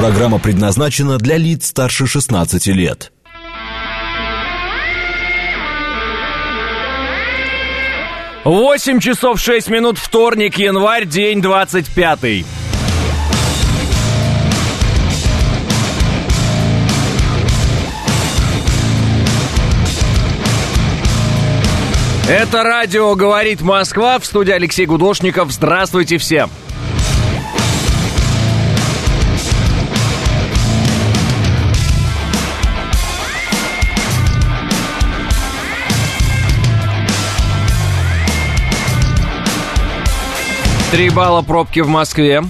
Программа предназначена для лиц старше 16 лет. 8 часов 6 минут, вторник, январь, день 25. Это радио «Говорит Москва», в студии Алексей Гудошников. Здравствуйте всем. Три балла пробки в Москве.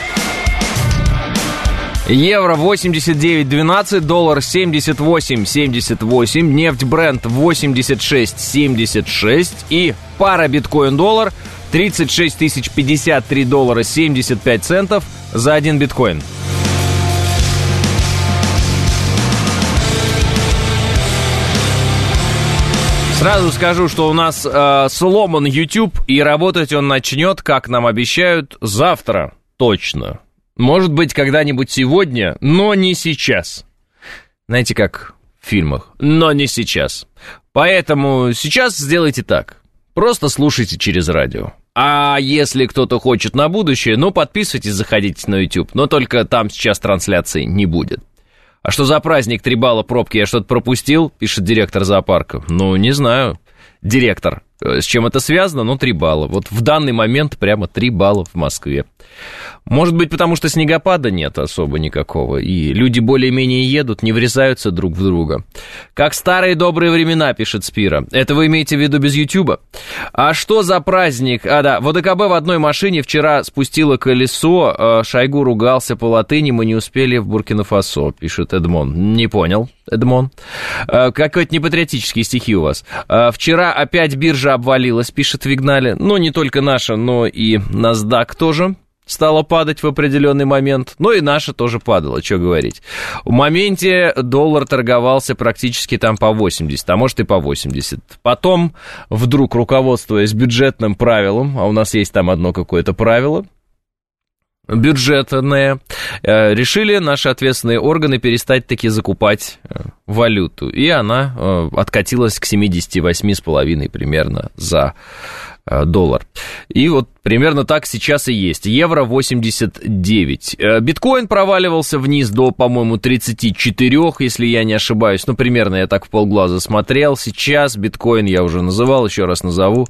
Евро 89.12, доллар 78.78, нефть Брент 86.76 и пара биткоин-доллар 36 053 доллара 75 центов за один биткоин. Сразу скажу, что у нас сломан YouTube, и работать он начнет, как нам обещают, завтра. Точно. Может быть, когда-нибудь сегодня, но не сейчас. Знаете, как в фильмах, но не сейчас. Поэтому сейчас сделайте так. Просто слушайте через радио. А если кто-то хочет на будущее, ну, подписывайтесь, заходите на YouTube. Но только там сейчас трансляции не будет. А что за праздник 3 балла пробки? Я что-то пропустил, пишет директор зоопарка. Ну, не знаю, директор. С чем это связано? Ну, 3 балла. Вот в данный момент прямо 3 балла в Москве. Может быть, потому что снегопада нет особо никакого, и люди более-менее едут, не врезаются друг в друга. Как старые добрые времена, пишет Спира. Это вы имеете в виду без Ютуба? А что за праздник? В ОДКБ в одной машине вчера спустило колесо, Шойгу ругался по латыни, мы не успели в Буркина-Фасо, пишет Эдмон. Не понял, Эдмон. Какой-то непатриотические стихи у вас. Вчера опять биржа обвалилась, пишет Вигнали. Ну, не только наша, но и NASDAQ тоже стала падать в определенный момент. Ну и наша тоже падала, что говорить. В моменте доллар торговался практически там по 80, а может и по 80. Потом вдруг, руководствуясь бюджетным правилом, а у нас есть там одно какое-то правило, бюджетное, решили наши ответственные органы перестать таки закупать валюту. И она откатилась к 78,5 примерно за доллар. И вот примерно так сейчас и есть. Евро 89. Биткоин проваливался вниз до, по-моему, 34, если я не ошибаюсь. Ну, примерно я так в полглаза смотрел. Сейчас биткоин я уже называл, еще раз назову.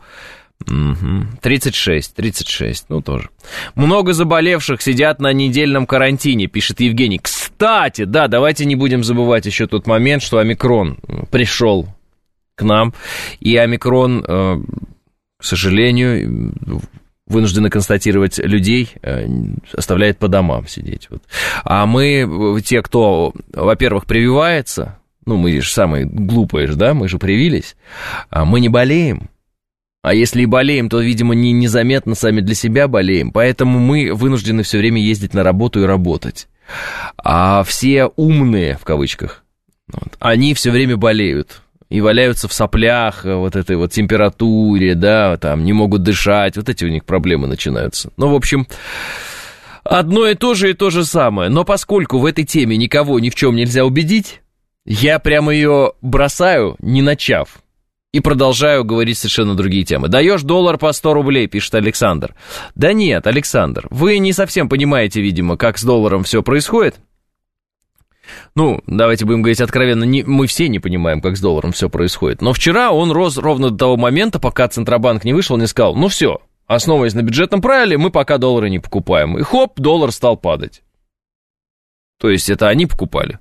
36, ну тоже. Много заболевших сидят на недельном карантине, пишет Евгений. Кстати, да, давайте не будем забывать еще тот момент, что омикрон пришел к нам, и омикрон, к сожалению, вынуждены констатировать, людей оставляет по домам сидеть. Вот. А мы, те, кто, во-первых, прививается, ну, мы же самые глупые, да, мы же привились, мы не болеем. А если и болеем, то, видимо, незаметно сами для себя болеем. Поэтому мы вынуждены все время ездить на работу и работать. А все умные, в кавычках, они все время болеют. И валяются в соплях, вот этой вот температуре, да, там не могут дышать. Вот эти у них проблемы начинаются. Ну, в общем, одно и то же самое. Но поскольку в этой теме никого ни в чем нельзя убедить, я прямо ее бросаю, не начав. И продолжаю говорить совершенно другие темы. Даешь доллар по 100 рублей, пишет Александр. Да нет, Александр, вы не совсем понимаете, видимо, как с долларом все происходит. Ну, давайте будем говорить откровенно, мы все не понимаем, как с долларом все происходит. Но вчера он рос ровно до того момента, пока Центробанк не вышел, не сказал, ну все, основываясь на бюджетном правиле, мы пока доллары не покупаем. И хоп, доллар стал падать. То есть это они покупали?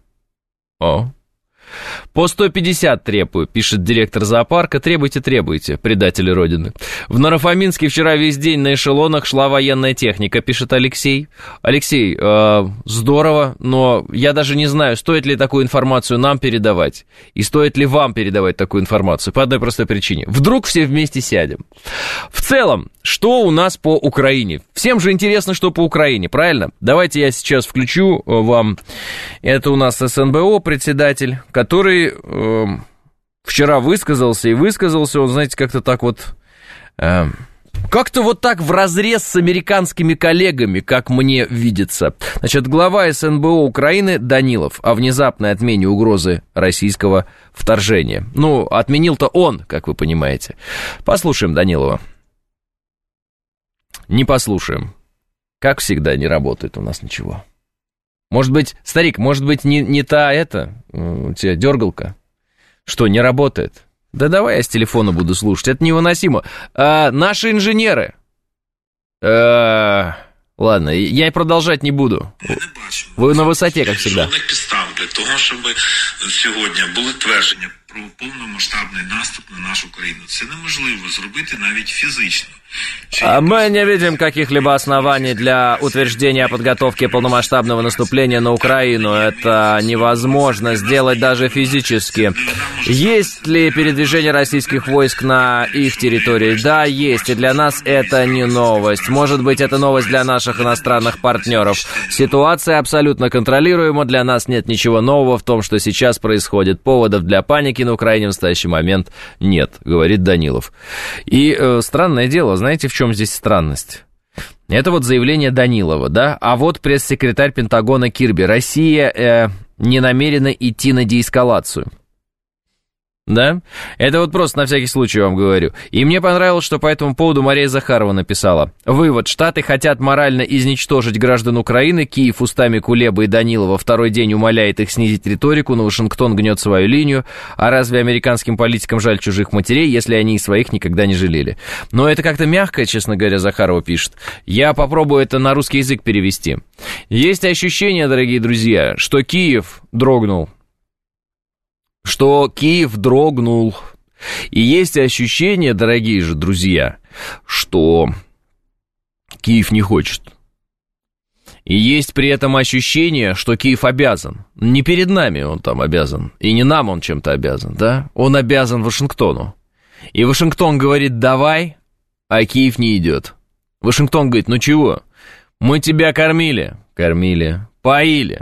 По 150 требую, пишет директор зоопарка. Требуйте, предатели Родины. В Наро-Фоминске вчера весь день на эшелонах шла военная техника, пишет Алексей. Алексей, здорово, но я даже не знаю, стоит ли такую информацию нам передавать. И стоит ли вам передавать такую информацию. По одной простой причине. Вдруг все вместе сядем. В целом, что у нас по Украине? Всем же интересно, что по Украине, правильно? Давайте я сейчас включу вам. Это у нас СНБО председатель, который вчера высказался, он, знаете, как-то так вот Как-то вот так вразрез с американскими коллегами, как мне видится. Значит, глава СНБО Украины Данилов о внезапной отмене угрозы российского вторжения. Ну, отменил-то он, как вы понимаете. Послушаем Данилова. Не послушаем. Как всегда, не работает у нас ничего. Может быть, старик, может быть, не та у тебя дергалка? Что, не работает? Да давай я с телефона буду слушать, это невыносимо. Наши инженеры. Ладно, я и продолжать не буду. Ви на висоті, як завжди. Жодних підстав для того, щоб сьогодні були твердження про повномасштабний наступ на нашу країну. Це неможливо зробити навіть фізично. Мы не видим каких-либо оснований для утверждения о подготовке полномасштабного наступления на Украину. Это невозможно сделать даже физически. Есть ли передвижение российских войск на их территории? Да, есть. И для нас это не новость. Может быть, это новость для наших иностранных партнеров. Ситуация абсолютно контролируема. Для нас нет ничего нового в том, что сейчас происходит. Поводов для паники на Украине в настоящий момент нет, говорит Данилов. И странное дело, знаете, в чем здесь странность? Это вот заявление Данилова, да? А вот пресс-секретарь Пентагона Кирби. Россия не намерена идти на деэскалацию. Да? Это вот просто на всякий случай вам говорю. И мне понравилось, что по этому поводу Мария Захарова написала. Вывод. Штаты хотят морально изничтожить граждан Украины. Киев устами Кулебы и Данилова второй день умоляет их снизить риторику, но Вашингтон гнет свою линию. А разве американским политикам жаль чужих матерей, если они и своих никогда не жалели? Но это как-то мягко, честно говоря, Захарова пишет. Я попробую это на русский язык перевести. Есть ощущение, дорогие друзья, что Киев дрогнул. Что Киев дрогнул. И есть ощущение, дорогие же друзья, что Киев не хочет. И есть при этом ощущение, что Киев обязан. Не перед нами он там обязан, и не нам он чем-то обязан, да? Он обязан Вашингтону. И Вашингтон говорит «давай», а Киев не идет. Вашингтон говорит «ну чего? Мы тебя кормили, поили,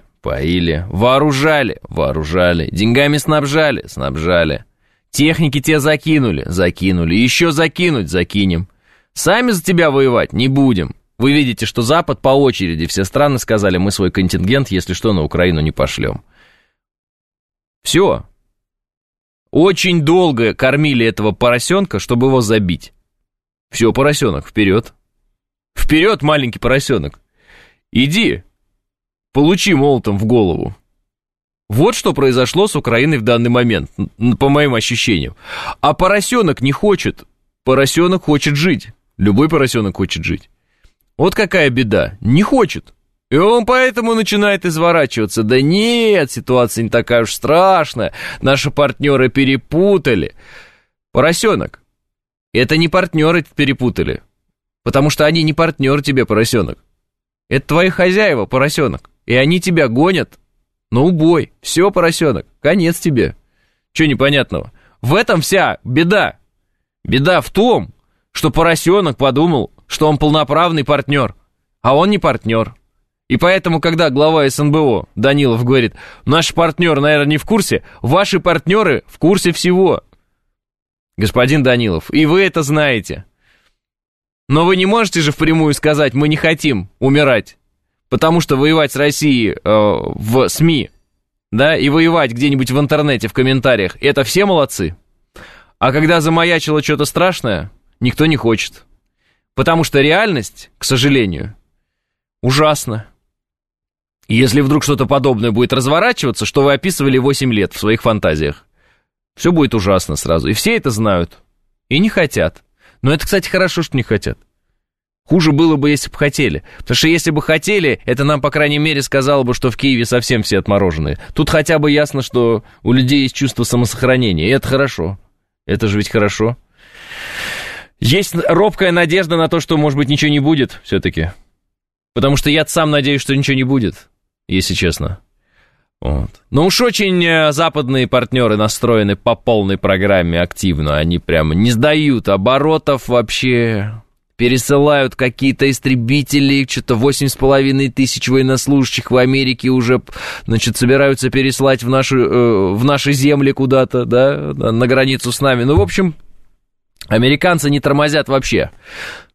вооружали, деньгами снабжали, техники тебе закинули, еще закинем. Сами за тебя воевать не будем. Вы видите, что Запад по очереди, все страны сказали, мы свой контингент, если что, на Украину не пошлем. Все. Очень долго кормили этого поросенка, чтобы его забить. Все, поросенок, вперед. Вперед, маленький поросенок. Иди. Получи молотом в голову. Вот что произошло с Украиной в данный момент, по моим ощущениям. А поросенок не хочет. Поросенок хочет жить. Любой поросенок хочет жить. Вот какая беда. Не хочет. И он поэтому начинает изворачиваться. Да нет, ситуация не такая уж страшная. Наши партнеры перепутали. Поросенок. Это не партнеры перепутали. Потому что они не партнер тебе, поросенок. Это твои хозяева, поросенок. И они тебя гонят на убой. Все, поросенок, конец тебе. Че непонятного? В этом вся беда. Беда в том, что поросенок подумал, что он полноправный партнер, а он не партнер. И поэтому, когда глава СНБО Данилов говорит, наш партнер, наверное, не в курсе, ваши партнеры в курсе всего. Господин Данилов, и вы это знаете. Но вы не можете же впрямую сказать, мы не хотим умирать. Потому что воевать с Россией в СМИ, да, и воевать где-нибудь в интернете, в комментариях, это все молодцы. А когда замаячило что-то страшное, никто не хочет. Потому что реальность, к сожалению, ужасна. Если вдруг что-то подобное будет разворачиваться, что вы описывали 8 лет в своих фантазиях, все будет ужасно сразу. И все это знают. И не хотят. Но это, кстати, хорошо, что не хотят. Хуже было бы, если бы хотели. Потому что если бы хотели, это нам, по крайней мере, сказало бы, что в Киеве совсем все отмороженные. Тут хотя бы ясно, что у людей есть чувство самосохранения. И это хорошо. Это же ведь хорошо. Есть робкая надежда на то, что, может быть, ничего не будет все-таки. Потому что я сам надеюсь, что ничего не будет, если честно. Вот. Но уж очень западные партнеры настроены по полной программе активно. Они прямо не сдают оборотов вообще... Пересылают какие-то истребители, что-то 8,5 тысяч военнослужащих в Америке уже, значит, собираются переслать в наши земли куда-то, да, на границу с нами. Ну, в общем, американцы не тормозят вообще.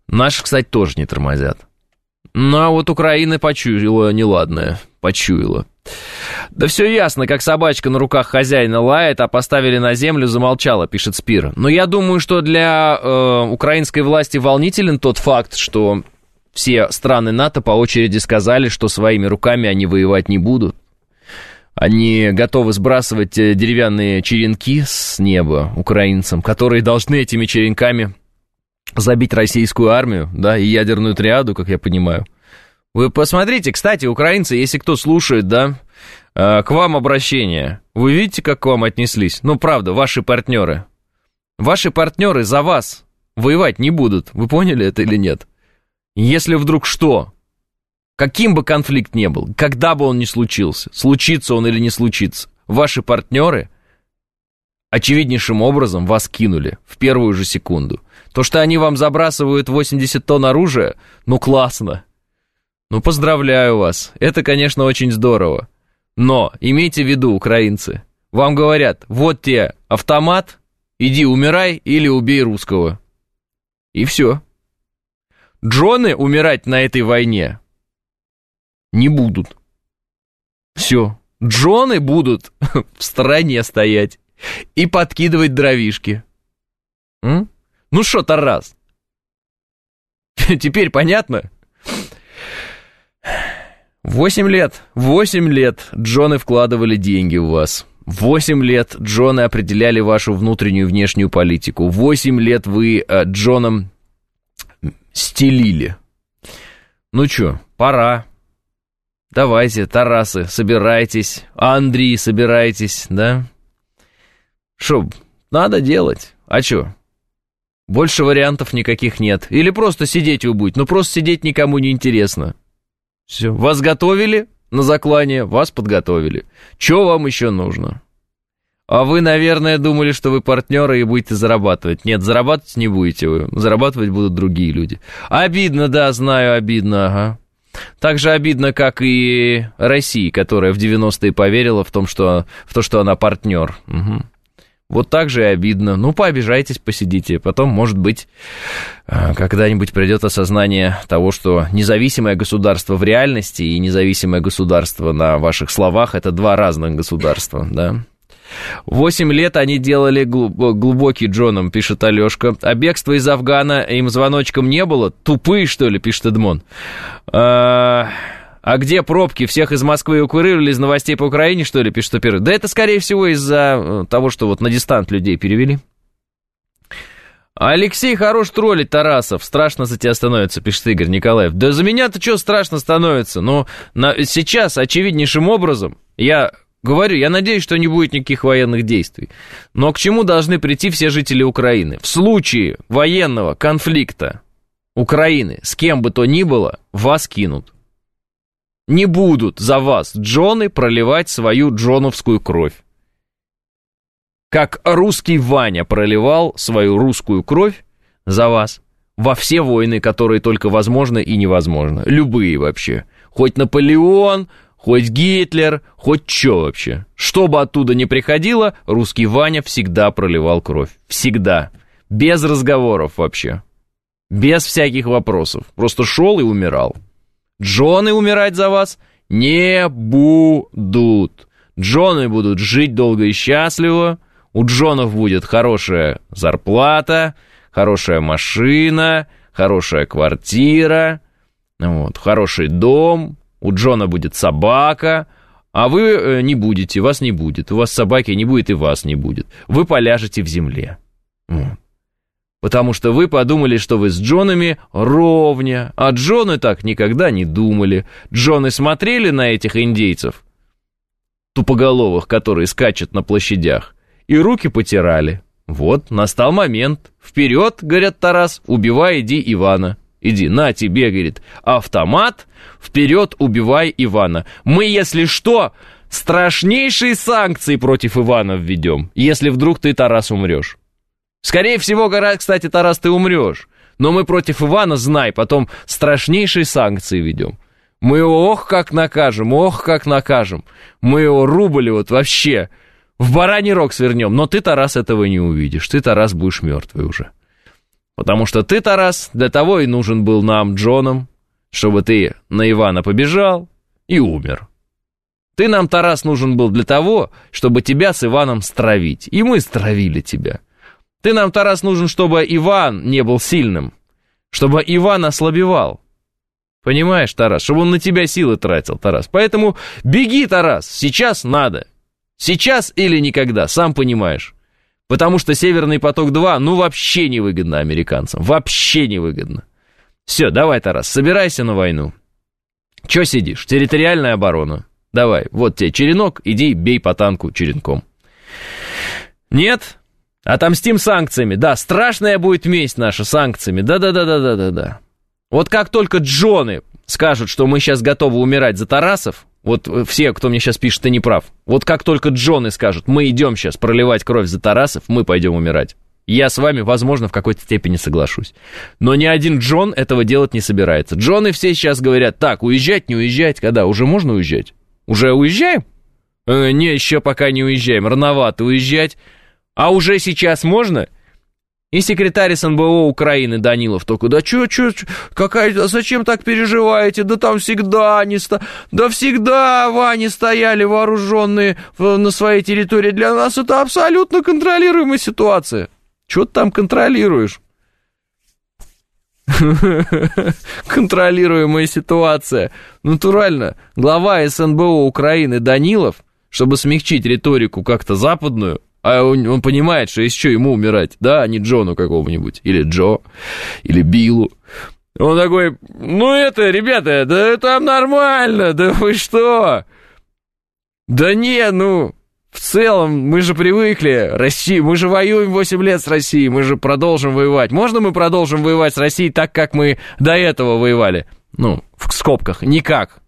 Наши, кстати, тоже не тормозят. Ну, а вот Украина почуяла неладное. Почуяла. Да все ясно, как собачка на руках хозяина лает, а поставили на землю, замолчала, пишет Спир. Но я думаю, что для украинской власти волнителен тот факт, что все страны НАТО по очереди сказали, что своими руками они воевать не будут. Они готовы сбрасывать деревянные черенки с неба украинцам, которые должны этими черенками забить российскую армию, да, и ядерную триаду, как я понимаю. Вы посмотрите, кстати, украинцы, если кто слушает, да, к вам обращение. Вы видите, как к вам отнеслись? Ну, правда, ваши партнеры. Ваши партнеры за вас воевать не будут. Вы поняли это или нет? Если вдруг что, каким бы конфликт ни был, когда бы он ни случился, случится он или не случится, ваши партнеры очевиднейшим образом вас кинули в первую же секунду. То, что они вам забрасывают 80 тонн оружия, ну, классно. Ну, поздравляю вас. Это, конечно, очень здорово. Но имейте в виду, украинцы, вам говорят, вот тебе автомат, иди умирай или убей русского. И все. Джоны умирать на этой войне не будут. Все. Джоны будут в стороне стоять и подкидывать дровишки. Ну шо, Тарас? Теперь понятно? 8 лет Джоны вкладывали деньги в вас. 8 лет Джоны определяли вашу внутреннюю и внешнюю политику. 8 лет вы Джоном стелили. Ну чё, пора. Давайте, Тарасы, собирайтесь. Андрей, собирайтесь, да? Шо, надо делать. А чё? Больше вариантов никаких нет. Или просто сидеть вы будете. Ну, просто сидеть никому не интересно. Все. Вас готовили на заклание, вас подготовили. Чё вам еще нужно? А вы, наверное, думали, что вы партнеры и будете зарабатывать. Нет, зарабатывать не будете вы. Зарабатывать будут другие люди. Обидно, да, знаю, обидно, ага. Так же обидно, как и России, которая в 90-е поверила в то, что она партнер. Угу. Вот так же и обидно. Ну, пообижайтесь, посидите. Потом, может быть, когда-нибудь придет осознание того, что независимое государство в реальности и независимое государство на ваших словах — это два разных государства, да. 8 лет они делали глубокий Джоном, пишет Алешка. А бегство из Афгана им звоночком не было? Тупые, что ли, пишет Эдмон. А где пробки? Всех из Москвы эвакуировали, из новостей по Украине, что ли, пишет Первый? Да это, скорее всего, из-за того, что вот на дистант людей перевели. Алексей, хорош троллить, Тарасов. Страшно за тебя становится, пишет Игорь Николаев. Да за меня-то что страшно становится? Но сейчас очевиднейшим образом, я говорю, я надеюсь, что не будет никаких военных действий. Но к чему должны прийти все жители Украины? В случае военного конфликта Украины с кем бы то ни было, вас кинут. Не будут за вас Джоны проливать свою джоновскую кровь. Как русский Ваня проливал свою русскую кровь за вас во все войны, которые только возможны и невозможны. Любые вообще. Хоть Наполеон, хоть Гитлер, хоть что вообще. Что бы оттуда ни приходило, русский Ваня всегда проливал кровь. Всегда. Без разговоров вообще. Без всяких вопросов. Просто шел и умирал. Джоны умирать за вас не будут. Джоны будут жить долго и счастливо. У Джонов будет хорошая зарплата, хорошая машина, хорошая квартира, вот, хороший дом. У Джона будет собака, а вы не будете, вас не будет. У вас собаки не будет и вас не будет. Вы поляжете в земле. Вот. Потому что вы подумали, что вы с Джонами ровня, а Джоны так никогда не думали. Джоны смотрели на этих индейцев, тупоголовых, которые скачут на площадях, и руки потирали. Вот, настал момент. Вперед, говорят, Тарас, убивай, иди Ивана. Иди, на тебе, говорит, автомат, вперед, убивай Ивана. Мы, если что, страшнейшие санкции против Ивана введем, если вдруг ты, Тарас, умрешь. Скорее всего, кстати, Тарас, ты умрешь. Но мы против Ивана, знай, потом страшнейшие санкции ведем. Мы его ох как накажем. Мы его рубль вот вообще в бараний рог свернем. Но ты, Тарас, этого не увидишь. Ты, Тарас, будешь мертвый уже. Потому что ты, Тарас, для того и нужен был нам, Джонам, чтобы ты на Ивана побежал и умер. Ты нам, Тарас, нужен был для того, чтобы тебя с Иваном стравить. И мы стравили тебя. Ты нам, Тарас, нужен, чтобы Иван не был сильным, чтобы Иван ослабевал. Понимаешь, Тарас, чтобы он на тебя силы тратил, Тарас. Поэтому беги, Тарас, сейчас надо. Сейчас или никогда, сам понимаешь. Потому что Северный поток-2, вообще невыгодно американцам. Вообще невыгодно. Все, давай, Тарас, собирайся на войну. Че сидишь? Территориальная оборона. Давай, вот тебе черенок, иди бей по танку черенком. Нет? Отомстим санкциями. Да, страшная будет месть наша санкциями. Да. Вот как только Джоны скажут, что мы сейчас готовы умирать за Тарасов, вот все, кто мне сейчас пишет, ты не прав. Вот как только Джоны скажут, мы идем сейчас проливать кровь за Тарасов, мы пойдем умирать. Я с вами, возможно, в какой-то степени соглашусь. Но ни один Джон этого делать не собирается. Джоны все сейчас говорят, так, уезжать, не уезжать, когда? Уже можно уезжать? Уже уезжаем? Не, еще пока не уезжаем, рановато уезжать. А уже сейчас можно? И секретарь СНБО Украины Данилов только, зачем так переживаете? Да там всегда всегда, Ваня, стояли вооруженные на своей территории. Для нас это абсолютно контролируемая ситуация. Что ты там контролируешь? Контролируемая ситуация. Натурально. Глава СНБО Украины Данилов, чтобы смягчить риторику как-то западную, а он понимает, что еще ему умирать, да, а не Джону какому-нибудь, или Джо, или Биллу. Он такой, ребята, да там нормально, да вы что? Да не, в целом, мы же привыкли, Россия, мы же воюем 8 лет с Россией, мы же продолжим воевать. Можно мы продолжим воевать с Россией так, как мы до этого воевали? В скобках, никак.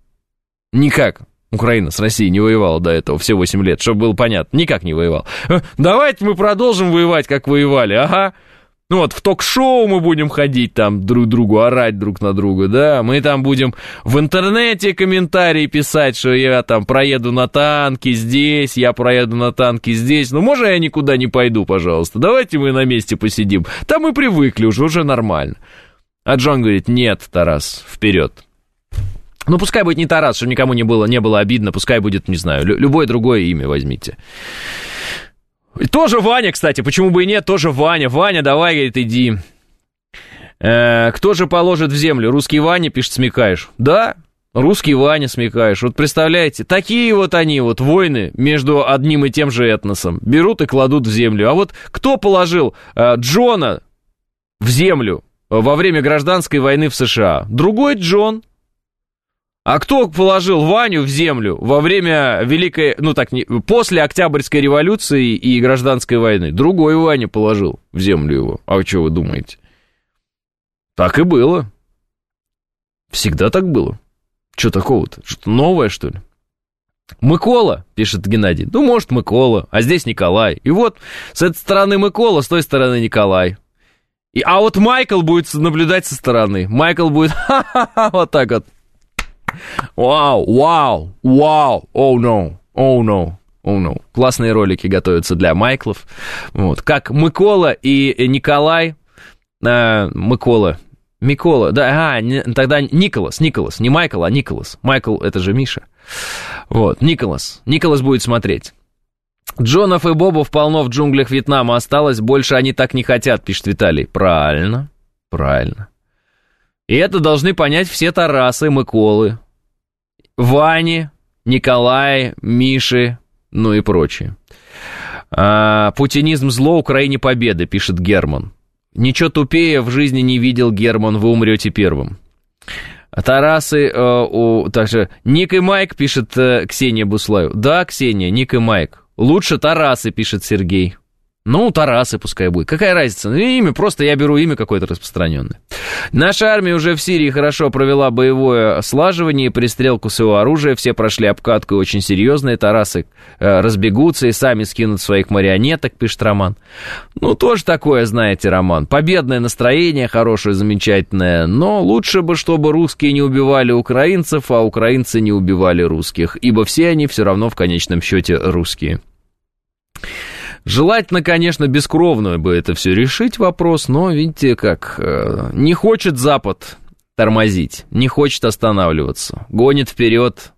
Украина с Россией не воевала до этого все 8 лет, чтобы было понятно, никак не воевал. Давайте мы продолжим воевать, как воевали, ага. В ток-шоу мы будем ходить там друг другу, орать друг на друга, да. Мы там будем в интернете комментарии писать, что я там проеду на танке здесь, я проеду на танке здесь. Можно я никуда не пойду, пожалуйста? Давайте мы на месте посидим. Там мы привыкли уже нормально. А Джон говорит, нет, Тарас, вперед. Пускай будет не Тарас, чтобы никому не было обидно, пускай будет, не знаю, любое другое имя возьмите. И тоже Ваня, кстати, почему бы и нет, тоже Ваня. Ваня, давай, говорит, иди. Кто же положит в землю? Русский Ваня, пишет, смекаешь. Да, русский Ваня, смекаешь. Вот представляете, такие вот они, войны между одним и тем же этносом. Берут и кладут в землю. А вот кто положил Джона в землю во время гражданской войны в США? Другой Джон. А кто положил Ваню в землю во время после Октябрьской революции и гражданской войны? Другой Ваня положил в землю его. А что вы думаете? Так и было. Всегда так было. Что такого-то? Что-то новое, что ли? Микола, пишет Геннадий. Может, Микола, а здесь Николай. И вот с этой стороны Микола, с той стороны Николай. А вот Майкл будет наблюдать со стороны. Майкл будет вот так вот. Вау, оу, no. Классные ролики готовятся для Майклов. Как Микола и Николай. Микола, да, тогда Николас, не Майкл, а Николас. Майкл, это же Миша. Николас будет смотреть. Джонов и Бобов полно в джунглях Вьетнама осталось, больше они так не хотят, пишет Виталий. Правильно. И это должны понять все Тарасы, Миколы, Вани, Николай, Миши, и прочие. Путинизм зло, Украине победа, пишет Герман. Ничего тупее в жизни не видел, Герман, вы умрете первым. Тарасы, также Ник и Майк, пишет Ксения Буслаева. Да, Ксения, Ник и Майк. Лучше Тарасы, пишет Сергей. Тарасы пускай будет. Какая разница? Имя, просто я беру имя какое-то распространенное. Наша армия уже в Сирии хорошо провела боевое слаживание и пристрелку своего оружия. Все прошли обкатку очень серьезные. Тарасы разбегутся и сами скинут своих марионеток, пишет Роман. Тоже такое, знаете, Роман. Победное настроение, хорошее, замечательное. Но лучше бы, чтобы русские не убивали украинцев, а украинцы не убивали русских. Ибо все они все равно в конечном счете русские. Желательно, конечно, бескровно бы это все решить вопрос, но, видите, как не хочет Запад тормозить, не хочет останавливаться, гонит вперед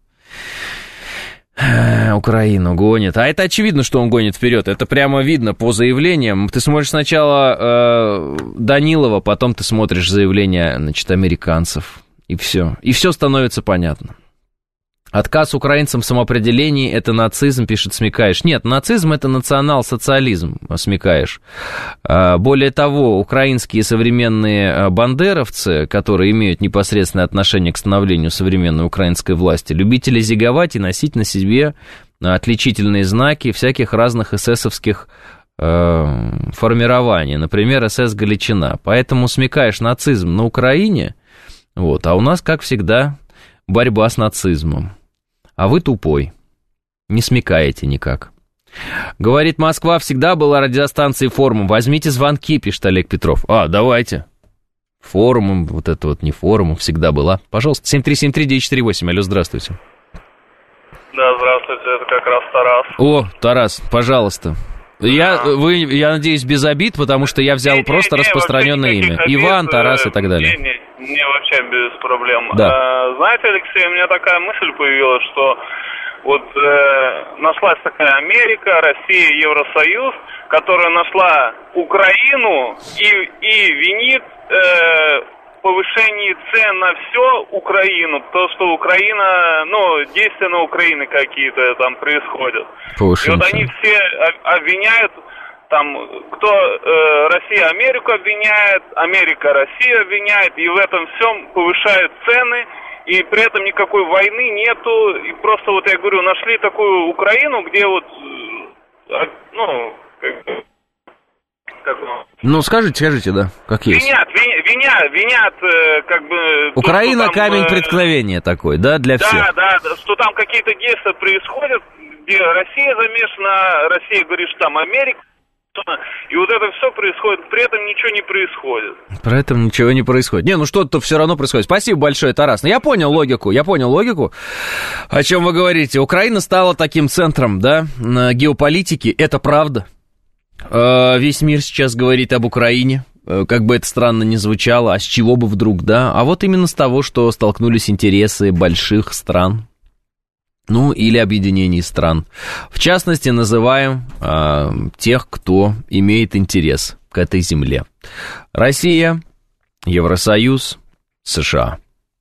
Украину, гонит. А это очевидно, что он гонит вперед, это прямо видно по заявлениям. Ты смотришь сначала Данилова, потом ты смотришь заявления, значит, американцев, и все становится понятно. Отказ украинцам в самоопределении – это нацизм, пишет Смекаеш. Нет, нацизм – это национал-социализм, Смекаеш. Более того, украинские современные бандеровцы, которые имеют непосредственное отношение к становлению современной украинской власти, любители зиговать и носить на себе отличительные знаки всяких разных эсэсовских формирований, например, СС Галичина. Поэтому Смекаеш нацизм на Украине, вот, а у нас, как всегда, борьба с нацизмом. А вы тупой, не смекаете никак. Говорит, Москва всегда была радиостанцией форумом. Возьмите звонки, пишет Олег Петров. Давайте. Форумом, вот это вот не форумом, всегда была. Пожалуйста, 7373948. Алло, здравствуйте. Да, здравствуйте, это как раз Тарас. О, Тарас, пожалуйста. Я надеюсь, без обид, потому что я взял просто распространенное имя. Иван, Тарас и так далее. Не, вообще без проблем. Да. Знаете, Алексей, у меня такая мысль появилась, что вот нашлась такая Америка, Россия, Евросоюз, которая нашла Украину и винит повышение цен на все Украину, потому что Украина, действия на Украине какие-то там происходят. Повышение. И вот они все обвиняют, там, кто Россия Америку обвиняет, Америка Россию обвиняет, и в этом всем повышают цены, и при этом никакой войны нету, и просто вот я говорю, нашли такую Украину, где вот, скажите, да, как есть. Винят, как бы... Украина то, камень преткновения такой, да, для всех? Да, что там какие-то действия происходят, где Россия замешана, Россия говорит, что там Америка, и вот это все происходит, при этом ничего не происходит. При этом ничего не происходит. Что-то все равно происходит. Спасибо большое, Тарас. Я понял логику, о чем вы говорите. Украина стала таким центром, да, геополитики, это правда. Весь мир сейчас говорит об Украине, как бы это странно ни звучало, а с чего бы вдруг, да? А вот именно с того, что столкнулись интересы больших стран, или объединений стран. В частности, называем тех, кто имеет интерес к этой земле. Россия, Евросоюз, США.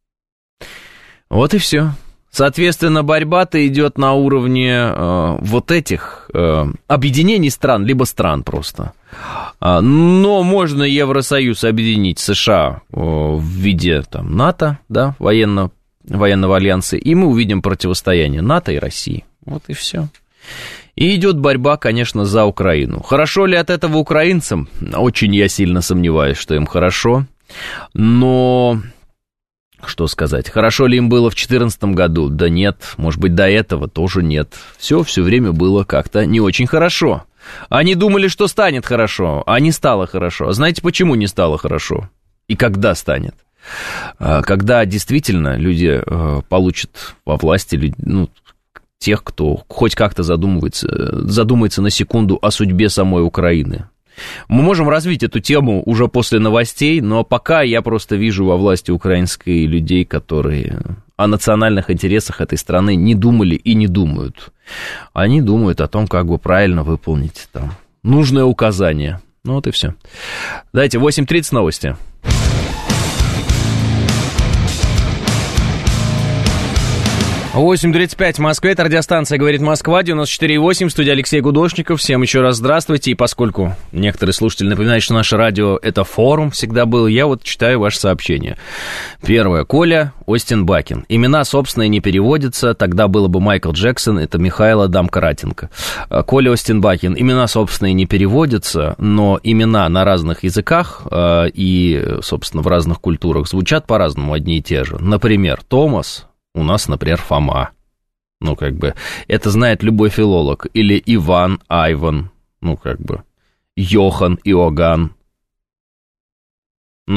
Вот и все. Соответственно, борьба-то идет на уровне вот этих объединений стран, либо стран просто. Но можно Евросоюз объединить США в виде там, НАТО, да, военного альянса, и мы увидим противостояние НАТО и России. Вот и все. И идет борьба, конечно, за Украину. Хорошо ли от этого украинцам? Очень я сильно сомневаюсь, что им хорошо. Но... Что сказать? Хорошо ли им было в 2014 году? Да нет. Может быть, до этого тоже нет. Все время было как-то не очень хорошо. Они думали, что станет хорошо, а не стало хорошо. Знаете, почему не стало хорошо? И когда станет? Когда действительно люди получат во власти тех, кто хоть как-то задумается на секунду о судьбе самой Украины. Мы можем развить эту тему уже после новостей, но пока я просто вижу во власти украинской людей, которые о национальных интересах этой страны не думали и не думают. Они думают о том, как бы правильно выполнить там нужное указание. Вот и все. Дайте 8:30 новости. 8:35 в Москве, это радиостанция «Говорит Москва», 94,8, студия Алексей Гудошников. Всем еще раз здравствуйте. И поскольку некоторые слушатели напоминают, что наше радио – это форум, всегда был, я вот читаю ваши сообщения. Первое. Коля Остенбакин. Имена собственные не переводятся, тогда было бы Майкл Джексон, это Михаил Адам Каратенко. Коля Остенбакин. Имена собственные не переводятся, но имена на разных языках и, собственно, в разных культурах звучат по-разному одни и те же. Например, Томас. У нас, например, Фома. Это знает любой филолог. Или Иван, Айван. Йохан, Иоганн.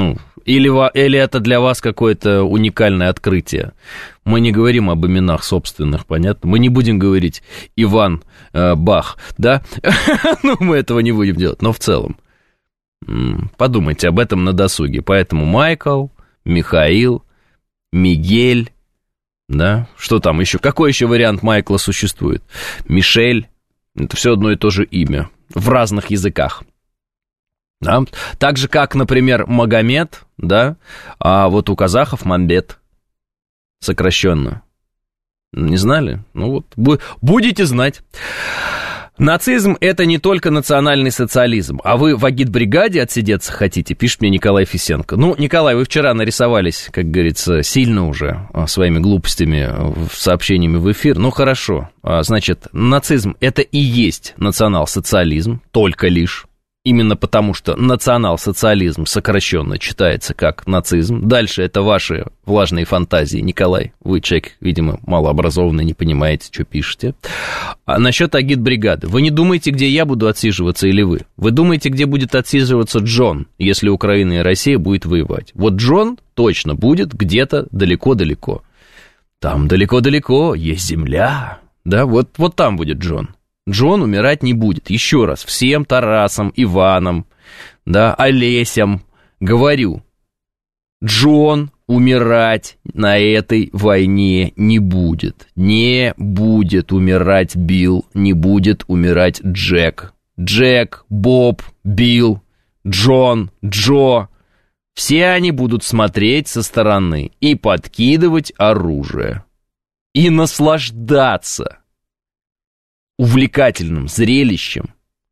Или это для вас какое-то уникальное открытие? Мы не говорим об именах собственных, понятно? Мы не будем говорить Иван Бах, да? Ну, мы этого не будем делать, но в целом. Подумайте об этом на досуге. Поэтому Майкл, Михаил, Мигель, да? Что там еще? Какой еще вариант Майкла существует? Мишель. Это все одно и то же имя в разных языках. Да? Так же, как, например, Магомед, да, а вот у казахов Мамбет, сокращенно. Не знали? Ну вот, будете знать. Нацизм – это не только национальный социализм. А вы в агитбригаде отсидеться хотите, пишет мне Николай Фисенко. Ну, Николай, вы вчера нарисовались, как говорится, сильно уже своими глупостями, сообщениями в эфир. Ну, хорошо. Значит, нацизм – это и есть национал-социализм, только лишь. Именно потому, что национал-социализм сокращенно читается как нацизм. Дальше это ваши влажные фантазии, Николай. Вы человек, видимо, малообразованный, не понимаете, что пишете. А насчет агитбригады. Вы не думаете, где я буду отсиживаться или вы? Вы думаете, где будет отсиживаться Джон, если Украина и Россия будет воевать? Вот Джон точно будет где-то далеко-далеко. Там далеко-далеко есть земля. Да, вот там будет Джон. Джон умирать не будет. Еще раз, всем Тарасам, Иванам, да, Олесям говорю, Джон умирать на этой войне не будет. Не будет умирать Билл, не будет умирать Джек. Джек, Боб, Билл, Джон, Джо. Все они будут смотреть со стороны и подкидывать оружие. И наслаждаться увлекательным зрелищем,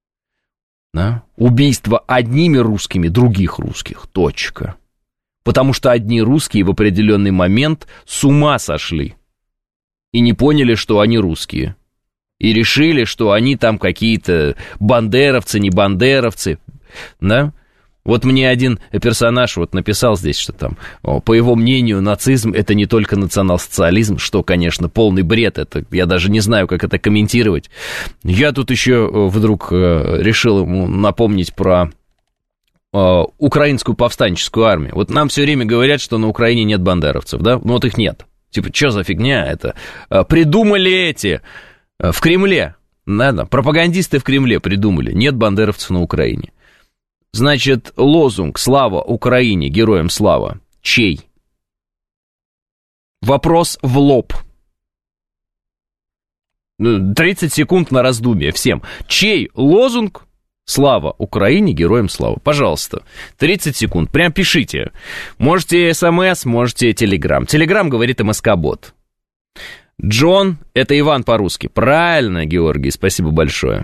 да? Убийство одними русскими других русских, точка. Потому что одни русские в определенный момент с ума сошли и не поняли, что они русские. И решили, что они там какие-то бандеровцы, не бандеровцы, да? Вот мне один персонаж вот написал здесь, что там, по его мнению, нацизм – это не только национал-социализм, что, конечно, полный бред, это я даже не знаю, как это комментировать. Я тут еще вдруг решил ему напомнить про украинскую повстанческую армию. Вот нам все время говорят, что на Украине нет бандеровцев, да? Ну вот их нет. Типа, что за фигня это? Придумали эти в Кремле, да, пропагандисты в Кремле придумали, нет бандеровцев на Украине. Значит, лозунг «Слава Украине! Героям слава!» чей? Вопрос в лоб. 30 секунд на раздумье всем. Чей лозунг «Слава Украине! Героям слава!» Пожалуйста, 30 секунд. Прям пишите. Можете СМС, можете Телеграм. Телеграм говорит МСК-бот. Джон – это Иван по-русски. Правильно, Георгий, спасибо большое.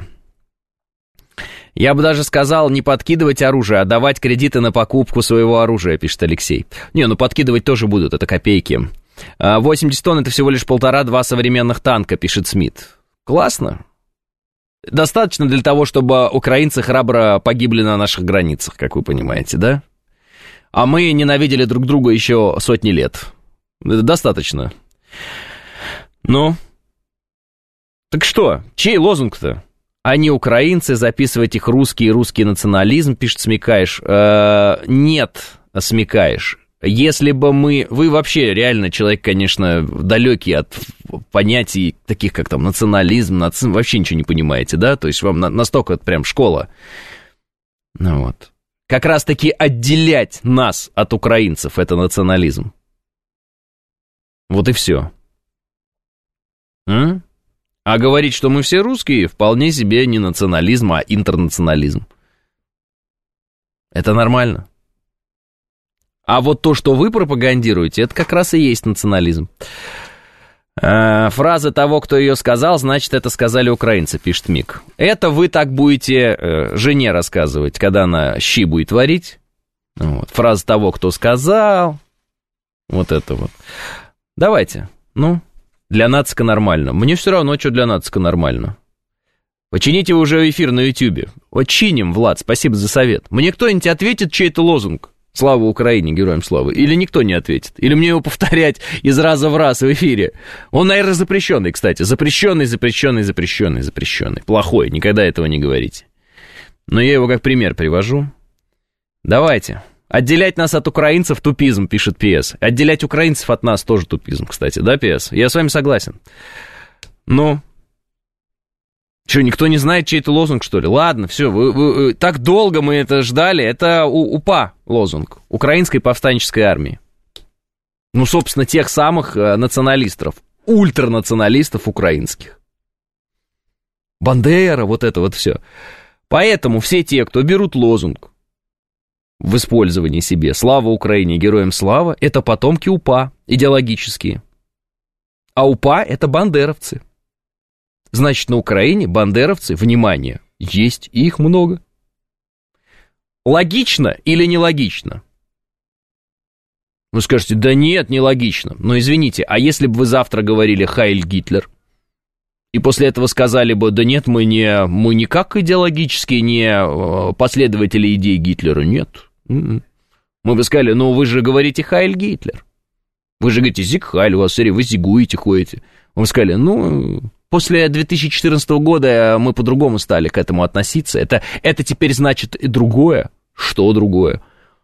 Я бы даже сказал, не подкидывать оружие, а давать кредиты на покупку своего оружия, пишет Алексей. Не, ну подкидывать тоже будут, это копейки. 80 тонн — это всего лишь 1,5-2 современных танка, пишет Смит. Классно. Достаточно для того, чтобы украинцы храбро погибли на наших границах, как вы понимаете, да? А мы ненавидели друг друга еще сотни лет. Достаточно. Ну? Так что, чей лозунг-то? Они украинцы, записывать их русский национализм, пишет Смекаешь. Нет, Смекаешь. Если бы мы... Вы вообще реально человек, конечно, далекий от понятий таких, как там национализм, нацизм, вообще ничего не понимаете, да? То есть вам настолько это прям школа. Ну вот. Как раз-таки отделять нас от украинцев — это национализм. Вот и все. А говорить, что мы все русские, вполне себе не национализм, а интернационализм. Это нормально. А вот то, что вы пропагандируете, это как раз и есть национализм. Фраза того, кто ее сказал, значит, это сказали украинцы, пишет Мик. Это вы так будете жене рассказывать, когда она щи будет варить. Вот. Фраза того, кто сказал. Вот это вот. Давайте, ну... Для нацика нормально. Мне все равно, что для нацика нормально. Почините вы уже эфир на Ютьюбе. Вот чиним, Влад, спасибо за совет. Мне кто-нибудь ответит, чей это лозунг? Слава Украине, героям славы. Или никто не ответит. Или мне его повторять из раза в раз в эфире. Он, наверное, запрещенный, кстати. Запрещенный. Плохой, никогда этого не говорите. Но я его как пример привожу. Давайте. Отделять нас от украинцев — тупизм, пишет ПС. Отделять украинцев от нас тоже тупизм, кстати, да, ПС? Я с вами согласен. Ну, что, никто не знает, чей это лозунг, что ли? Ладно, все, вы так долго мы это ждали. Это УПА лозунг, Украинской повстанческой армии. Ну, собственно, тех самых националистов, ультранационалистов украинских. Бандера, вот это вот все. Поэтому все те, кто берут лозунг в использовании себе «Слава Украине, героям слава», это потомки УПА, идеологические. А УПА — это бандеровцы. Значит, на Украине бандеровцы, внимание, есть, и их много. Логично или нелогично? Вы скажете, да нет, нелогично. Но извините, а если бы вы завтра говорили «Хайль Гитлер», и после этого сказали бы, да нет, мы не как идеологически не последователи идей Гитлера, нет. Мы бы сказали, ну вы же говорите «Хайль Гитлер». Вы же говорите «Зиг Хайль», у вас все время вы зигуете, ходите. Мы бы сказали, ну, после 2014 года мы по-другому стали к этому относиться. Это теперь значит и другое. Что другое?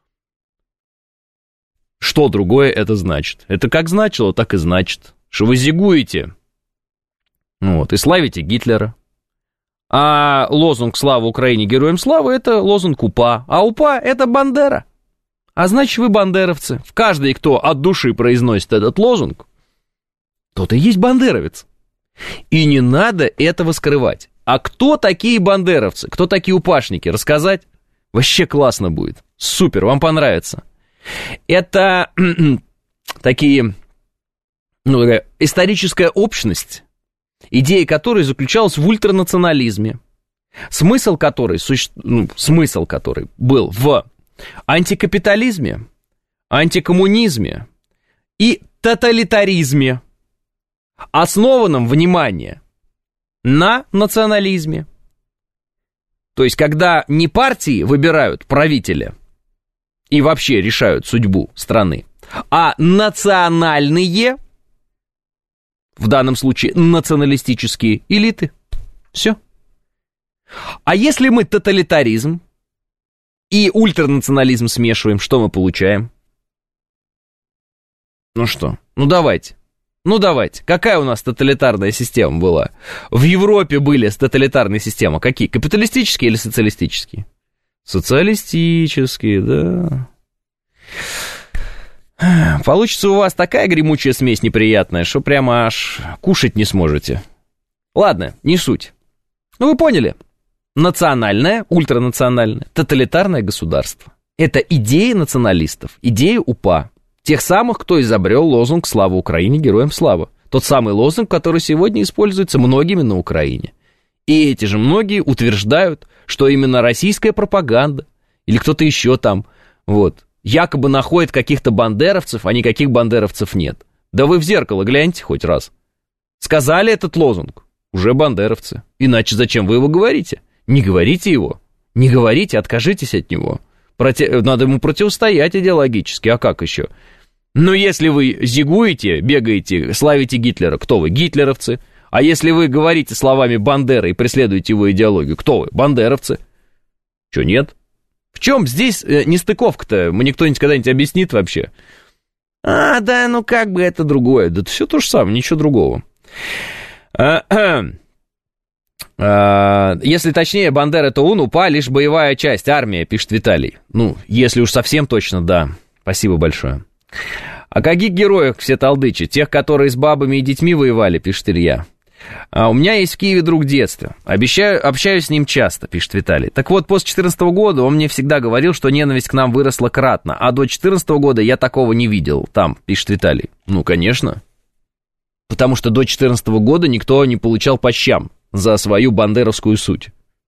Что другое это значит? Это как значило, так и значит. Что вы зигуете. Вот, и славите Гитлера. А лозунг «Слава Украине, героям славы» — это лозунг УПА. А УПА — это Бандера. А значит, вы бандеровцы. Каждый, кто от души произносит этот лозунг, тот и есть бандеровец. И не надо этого скрывать. А кто такие бандеровцы? Кто такие упашники? Рассказать? Вообще классно будет. Супер, вам понравится. Это такие, такая историческая общность, идея которой заключалась в ультранационализме, смысл которой был в антикапитализме, антикоммунизме и тоталитаризме, основанном, внимание, на национализме. То есть, когда не партии выбирают правителя и вообще решают судьбу страны, а национальные, в данном случае националистические элиты. Все. А если мы тоталитаризм и ультранационализм смешиваем, что мы получаем? Ну что? Ну давайте. Какая у нас тоталитарная система была? В Европе были тоталитарные системы. Какие? Капиталистические или социалистические? Социалистические, да. Получится у вас такая гремучая смесь неприятная, что прямо аж кушать не сможете. Ладно, не суть. Ну вы поняли. Национальное, ультранациональное, тоталитарное государство. Это идеи националистов, идеи УПА. Тех самых, кто изобрел лозунг «Слава Украине, героям слава». Тот самый лозунг, который сегодня используется многими на Украине. И эти же многие утверждают, что именно российская пропаганда или кто-то еще там, якобы находит каких-то бандеровцев, а никаких бандеровцев нет. Да вы в зеркало гляньте хоть раз. Сказали этот лозунг, уже бандеровцы. Иначе зачем вы его говорите? Не говорите его. Не говорите, откажитесь от него. Надо ему противостоять идеологически, а как еще? Но если вы зигуете, бегаете, славите Гитлера, кто вы? Гитлеровцы. А если вы говорите словами Бандеры и преследуете его идеологию, кто вы? Бандеровцы. Че, нет? В чем здесь нестыковка-то? Мне никто никогда не объяснит вообще. Да, ну как бы это другое. Да все то же самое, ничего другого. Если точнее, Бандера — это УПА, лишь боевая часть, армия, пишет Виталий. Ну, если уж совсем точно, да. Спасибо большое. О каких героях все толдычат? Тех, которые с бабами и детьми воевали, пишет Илья. У меня есть в Киеве друг детства. Общаюсь с ним часто, пишет Виталий. Так вот, после 2014 года он мне всегда говорил, что ненависть к нам выросла кратно. А до 2014 года я такого не видел. Там, пишет Виталий. Ну, конечно. Потому что до 2014 года никто не получал по щам за свою бандеровскую суть.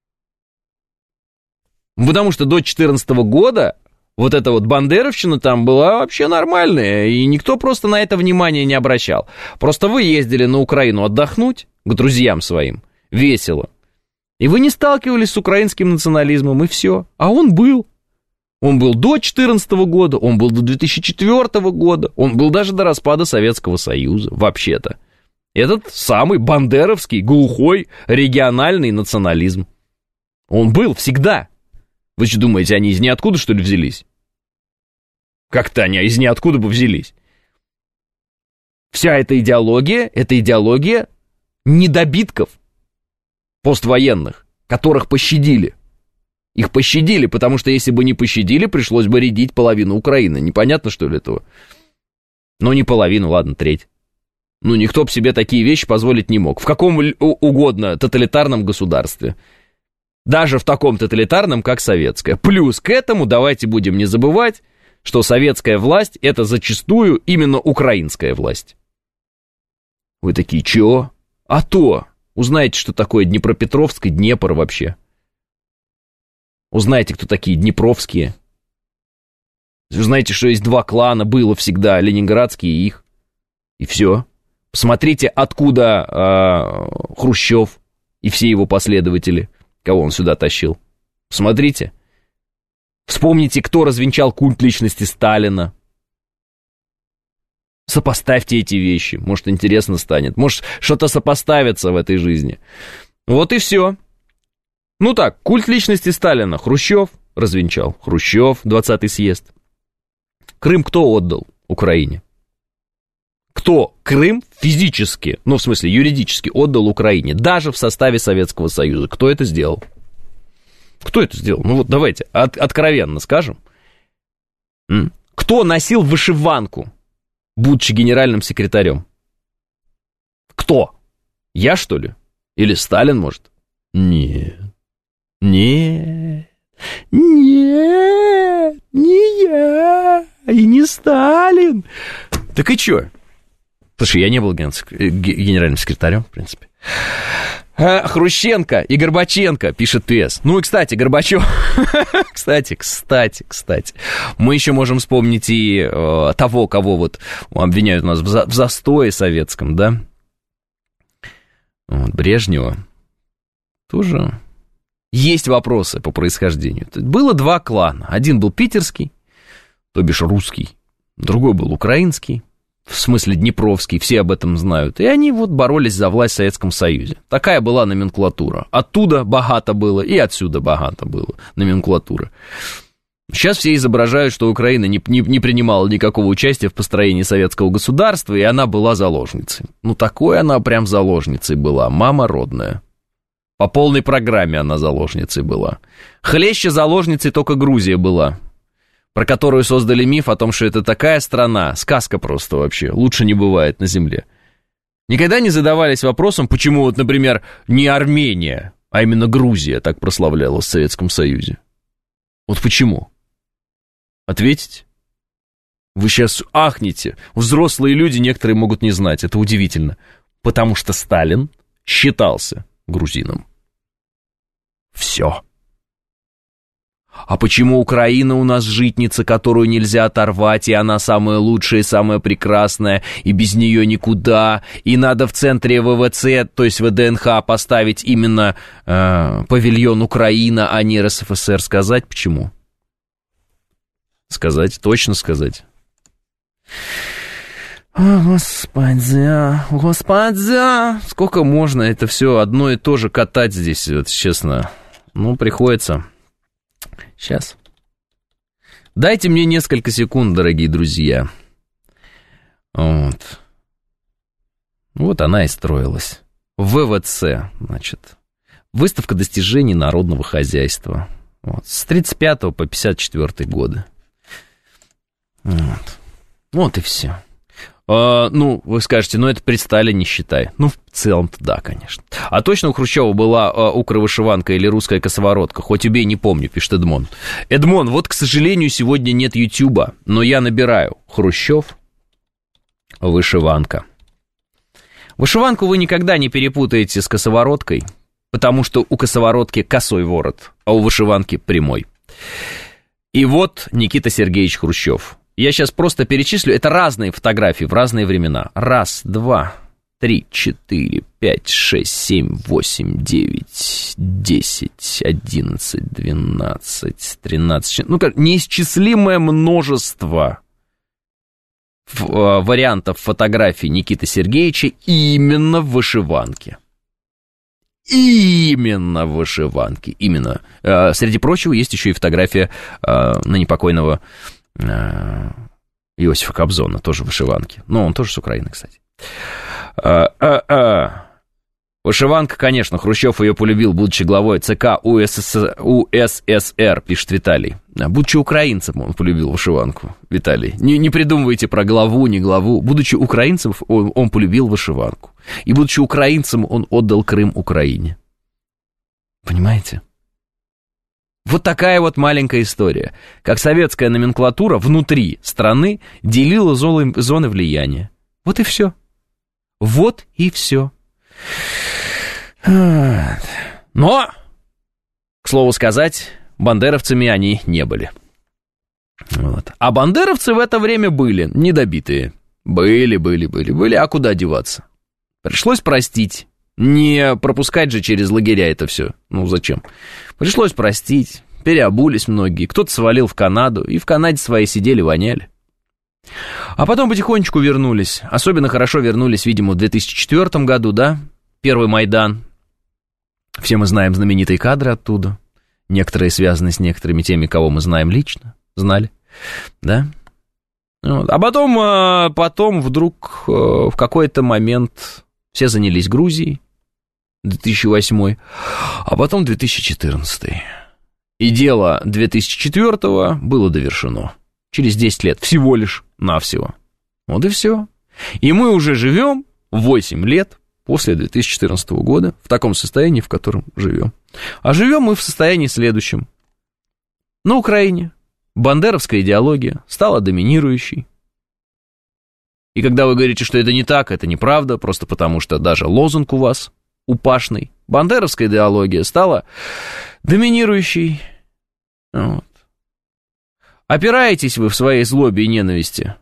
Потому что до 2014 года вот эта вот бандеровщина там была вообще нормальная, и никто просто на это внимания не обращал. Просто вы ездили на Украину отдохнуть к друзьям своим, весело, и вы не сталкивались с украинским национализмом, и все. А он был. Он был до 2014 года, он был до 2004 года, он был даже до распада Советского Союза, вообще-то. Этот самый бандеровский, глухой, региональный национализм. Он был всегда. Вы что думаете, они из ниоткуда, что ли, взялись? Как-то они из ниоткуда бы взялись. Вся эта идеология недобитков поствоенных, которых пощадили. Их пощадили, потому что если бы не пощадили, пришлось бы рядить половину Украины. Непонятно, что ли, этого? Ну, не половину, ладно, треть. Ну, никто бы себе такие вещи позволить не мог. В каком угодно тоталитарном государстве. Даже в таком тоталитарном, как советское. Плюс к этому давайте будем не забывать, что советская власть — это зачастую именно украинская власть. Вы такие, чего? А то! Узнаете, что такое Днепропетровск и Днепр вообще. Узнаете, кто такие днепровские. Узнаете, что есть два клана, было всегда, ленинградские и их. И все. Посмотрите, откуда Хрущев и все его последователи, кого он сюда тащил. Посмотрите. Вспомните, кто развенчал культ личности Сталина. Сопоставьте эти вещи. Может, интересно станет. Может, что-то сопоставится в этой жизни. Вот и все. Ну так, культ личности Сталина. Хрущев развенчал. Хрущев, 20-й съезд. Крым кто отдал Украине? Кто Крым физически, ну, в смысле, юридически отдал Украине, даже в составе Советского Союза? Кто это сделал? Кто это сделал? Ну, вот давайте откровенно скажем. Кто носил вышиванку, будучи генеральным секретарем? Кто? Я, что ли? Или Сталин, может? Нет. Нет. Нет. Не я. И не Сталин. Так и чё? Слушай, я не был генеральным секретарем, в принципе. Хрущенко и Горбаченко, пишет ПС. Ну и, кстати, Горбачев... Кстати. Мы еще можем вспомнить и того, кого вот обвиняют у нас в застое советском, да? Вот, Брежнева. Тоже есть вопросы по происхождению. Было два клана. Один был питерский, то бишь русский. Другой был украинский. В смысле днепровский, все об этом знают. И они вот боролись за власть в Советском Союзе. Такая была номенклатура. Оттуда богато было, и отсюда богато было номенклатура. Сейчас все изображают, что Украина не принимала никакого участия в построении советского государства, и она была заложницей. Ну, такой она прям заложницей была, мама родная. По полной программе она заложницей была. Хлеще заложницей только Грузия была, про которую создали миф о том, что это такая страна, сказка просто вообще, лучше не бывает на земле. Никогда не задавались вопросом, почему вот, например, не Армения, а именно Грузия так прославлялась в Советском Союзе. Вот почему? Ответить? Вы сейчас ахнете. Взрослые люди некоторые могут не знать, это удивительно. Потому что Сталин считался грузином. Все. А почему Украина у нас житница, которую нельзя оторвать, и она самая лучшая и самая прекрасная, и без нее никуда, и надо в центре ВВЦ, то есть ВДНХ, поставить именно павильон Украина, а не РСФСР? Сказать почему? Сказать, точно сказать. О, Господи, сколько можно это все одно и то же катать здесь, вот, честно. Ну, приходится. Сейчас. Дайте мне несколько секунд, дорогие друзья. Вот она и строилась. ВВЦ, значит. Выставка достижений народного хозяйства. Вот. С 35 по 54 годы. Вот и все. Ну, вы скажете, это при Сталине считай. Ну, в целом-то да, конечно. А точно у Хрущева была укровышиванка или русская косоворотка? Хоть убей, не помню, пишет Эдмон. Эдмон, вот, к сожалению, сегодня нет Ютуба, но я набираю Хрущев, вышиванка. Вышиванку вы никогда не перепутаете с косовороткой, потому что у косоворотки косой ворот, а у вышиванки прямой. И вот Никита Сергеевич Хрущев. Я сейчас просто перечислю, это разные фотографии в разные времена. 1, 2, 3, 4, 5, 6, 7, 8, 9, 10, 11, 12, 13... Ну, как неисчислимое множество вариантов фотографий Никиты Сергеевича именно в вышиванке. Именно в вышиванке. Именно. Среди прочего, есть еще и фотография ныне покойного Иосифа Кобзона, тоже в вышиванке. Но он тоже с Украины, кстати. Вышиванка, конечно, Хрущев ее полюбил, будучи главой ЦК УССР, пишет Виталий. Будучи украинцем, он полюбил вышиванку, Виталий. Не придумывайте про главу, не главу. Будучи украинцем, он полюбил вышиванку. И будучи украинцем, он отдал Крым Украине. Понимаете? Вот такая вот маленькая история. Как советская номенклатура внутри страны делила зоны влияния. Вот и все. Вот и все. Но, к слову сказать, бандеровцами они не были. Вот. А бандеровцы в это время были недобитые. Были. А куда деваться? Пришлось простить. Не пропускать же через лагеря это все. Ну, зачем? Пришлось простить. Переобулись многие. Кто-то свалил в Канаду. И в Канаде свои сидели, воняли. А потом потихонечку вернулись. Особенно хорошо вернулись, видимо, в 2004 году, да? Первый Майдан. Все мы знаем знаменитые кадры оттуда. Некоторые связаны с некоторыми теми, кого мы знаем лично. Знали, да? Вот. А потом вдруг в какой-то момент все занялись Грузией. 2008, а потом 2014. И дело 2004 было довершено. Через 10 лет, всего лишь навсего. Вот и все. И мы уже живем 8 лет после 2014 года в таком состоянии, в котором живем. А живем мы в состоянии следующем. На Украине бандеровская идеология стала доминирующей. И когда вы говорите, что это не так, это неправда, просто потому что даже лозунг у вас упашный. Бандеровская идеология стала доминирующей. Вот. Опираетесь вы в своей злобе и ненависти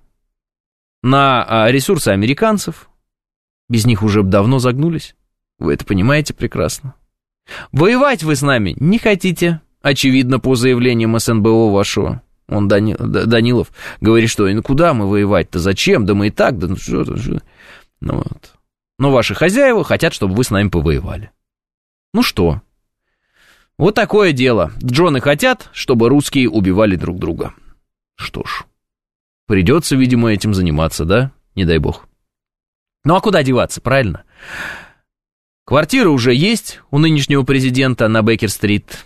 на ресурсы американцев. Без них уже давно загнулись. Вы это понимаете прекрасно. Воевать вы с нами не хотите. Очевидно, по заявлениям СНБО вашего. Он, Данилов, говорит, что ну куда мы воевать-то, зачем, да мы и так, да ну что. Ну, вот. Но ваши хозяева хотят, чтобы вы с нами повоевали. Ну что? Вот такое дело. Джоны хотят, чтобы русские убивали друг друга. Что ж, придется, видимо, этим заниматься, да? Не дай бог. Ну а куда деваться, правильно? Квартира уже есть у нынешнего президента на Бейкер-стрит.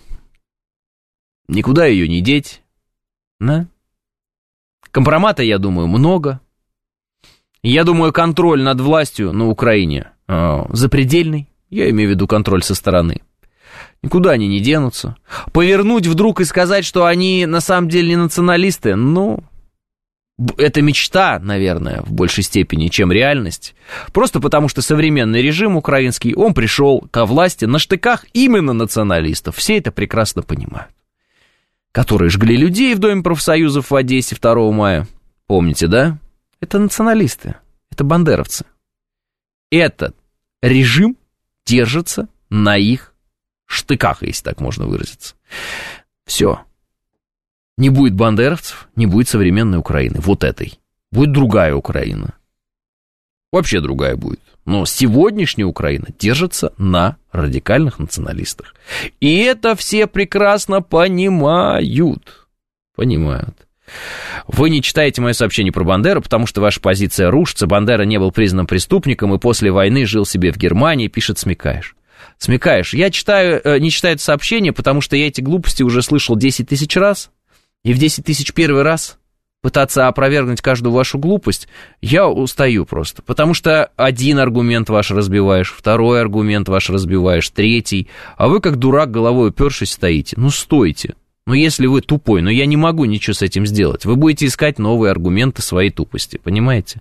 Никуда ее не деть. Да? Компромата, я думаю, много. Я думаю, контроль над властью на Украине запредельный. Я имею в виду контроль со стороны. Никуда они не денутся. Повернуть вдруг и сказать, что они на самом деле не националисты, ну, это мечта, наверное, в большей степени, чем реальность. Просто потому, что современный режим украинский, он пришел ко власти на штыках именно националистов. Все это прекрасно понимают. Которые жгли людей в Доме профсоюзов в Одессе 2 мая. Помните, да? Это националисты, это бандеровцы. Этот режим держится на их штыках, если так можно выразиться. Все. Не будет бандеровцев, не будет современной Украины. Вот этой. Будет другая Украина. Вообще другая будет. Но сегодняшняя Украина держится на радикальных националистах. И это все прекрасно понимают. Понимают. Вы не читаете мое сообщение про Бандеру, потому что ваша позиция рушится. Бандера не был признан преступником и после войны жил себе в Германии, пишет Смекаешь. Смекаешь. Я не читаю это сообщение, потому что я эти глупости уже слышал 10 тысяч раз. И в 10 тысяч первый раз пытаться опровергнуть каждую вашу глупость, я устаю просто. Потому что один аргумент ваш разбиваешь, второй аргумент ваш разбиваешь, третий. А вы как дурак головой упершись стоите. Ну, стойте. Ну, если вы тупой, но я не могу ничего с этим сделать. Вы будете искать новые аргументы своей тупости, понимаете?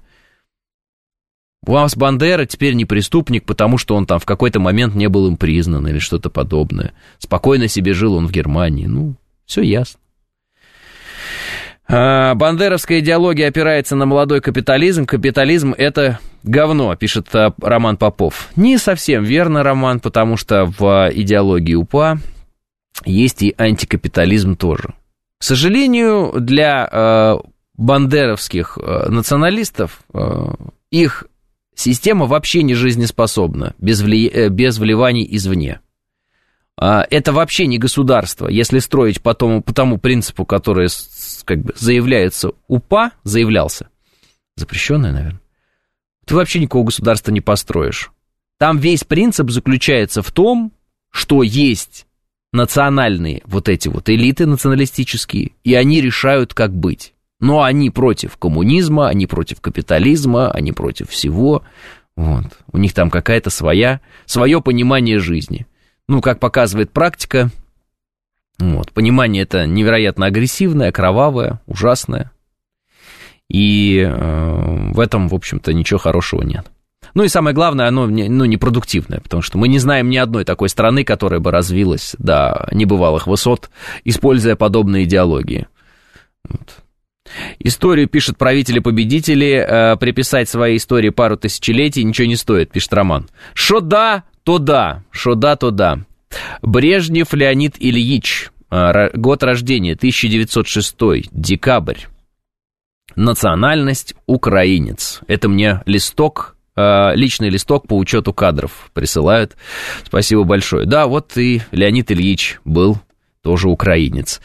У вас Бандера теперь не преступник, потому что он там в какой-то момент не был им признан или что-то подобное. Спокойно себе жил он в Германии. Ну, все ясно. Бандеровская идеология опирается на молодой капитализм. Капитализм – это говно, пишет Роман Попов. Не совсем верно, Роман, потому что в идеологии УПА есть и антикапитализм тоже. К сожалению, для бандеровских националистов их система вообще не жизнеспособна без вливаний извне. Это вообще не государство, если строить по тому принципу, который как бы заявлялся, запрещенное, наверное, ты вообще никакого государства не построишь. Там весь принцип заключается в том, что есть национальные вот эти вот элиты националистические, и они решают, как быть. Но они против коммунизма, они против капитализма, они против всего. Вот. У них там какая-то свое понимание жизни. Ну, как показывает практика, вот, понимание это невероятно агрессивное, кровавое, ужасное. И в этом, в общем-то, ничего хорошего нет. Ну и самое главное, оно непродуктивное, потому что мы не знаем ни одной такой страны, которая бы развилась до небывалых высот, используя подобные идеологии. Вот. Историю, пишут правители-победители, приписать своей истории пару тысячелетий ничего не стоит, пишет Роман. Шо да, то да. Брежнев Леонид Ильич, год рождения 1906, декабрь. Национальность украинец. Это мне личный листок по учету кадров присылают. Спасибо большое. Да, вот и Леонид Ильич был тоже украинец.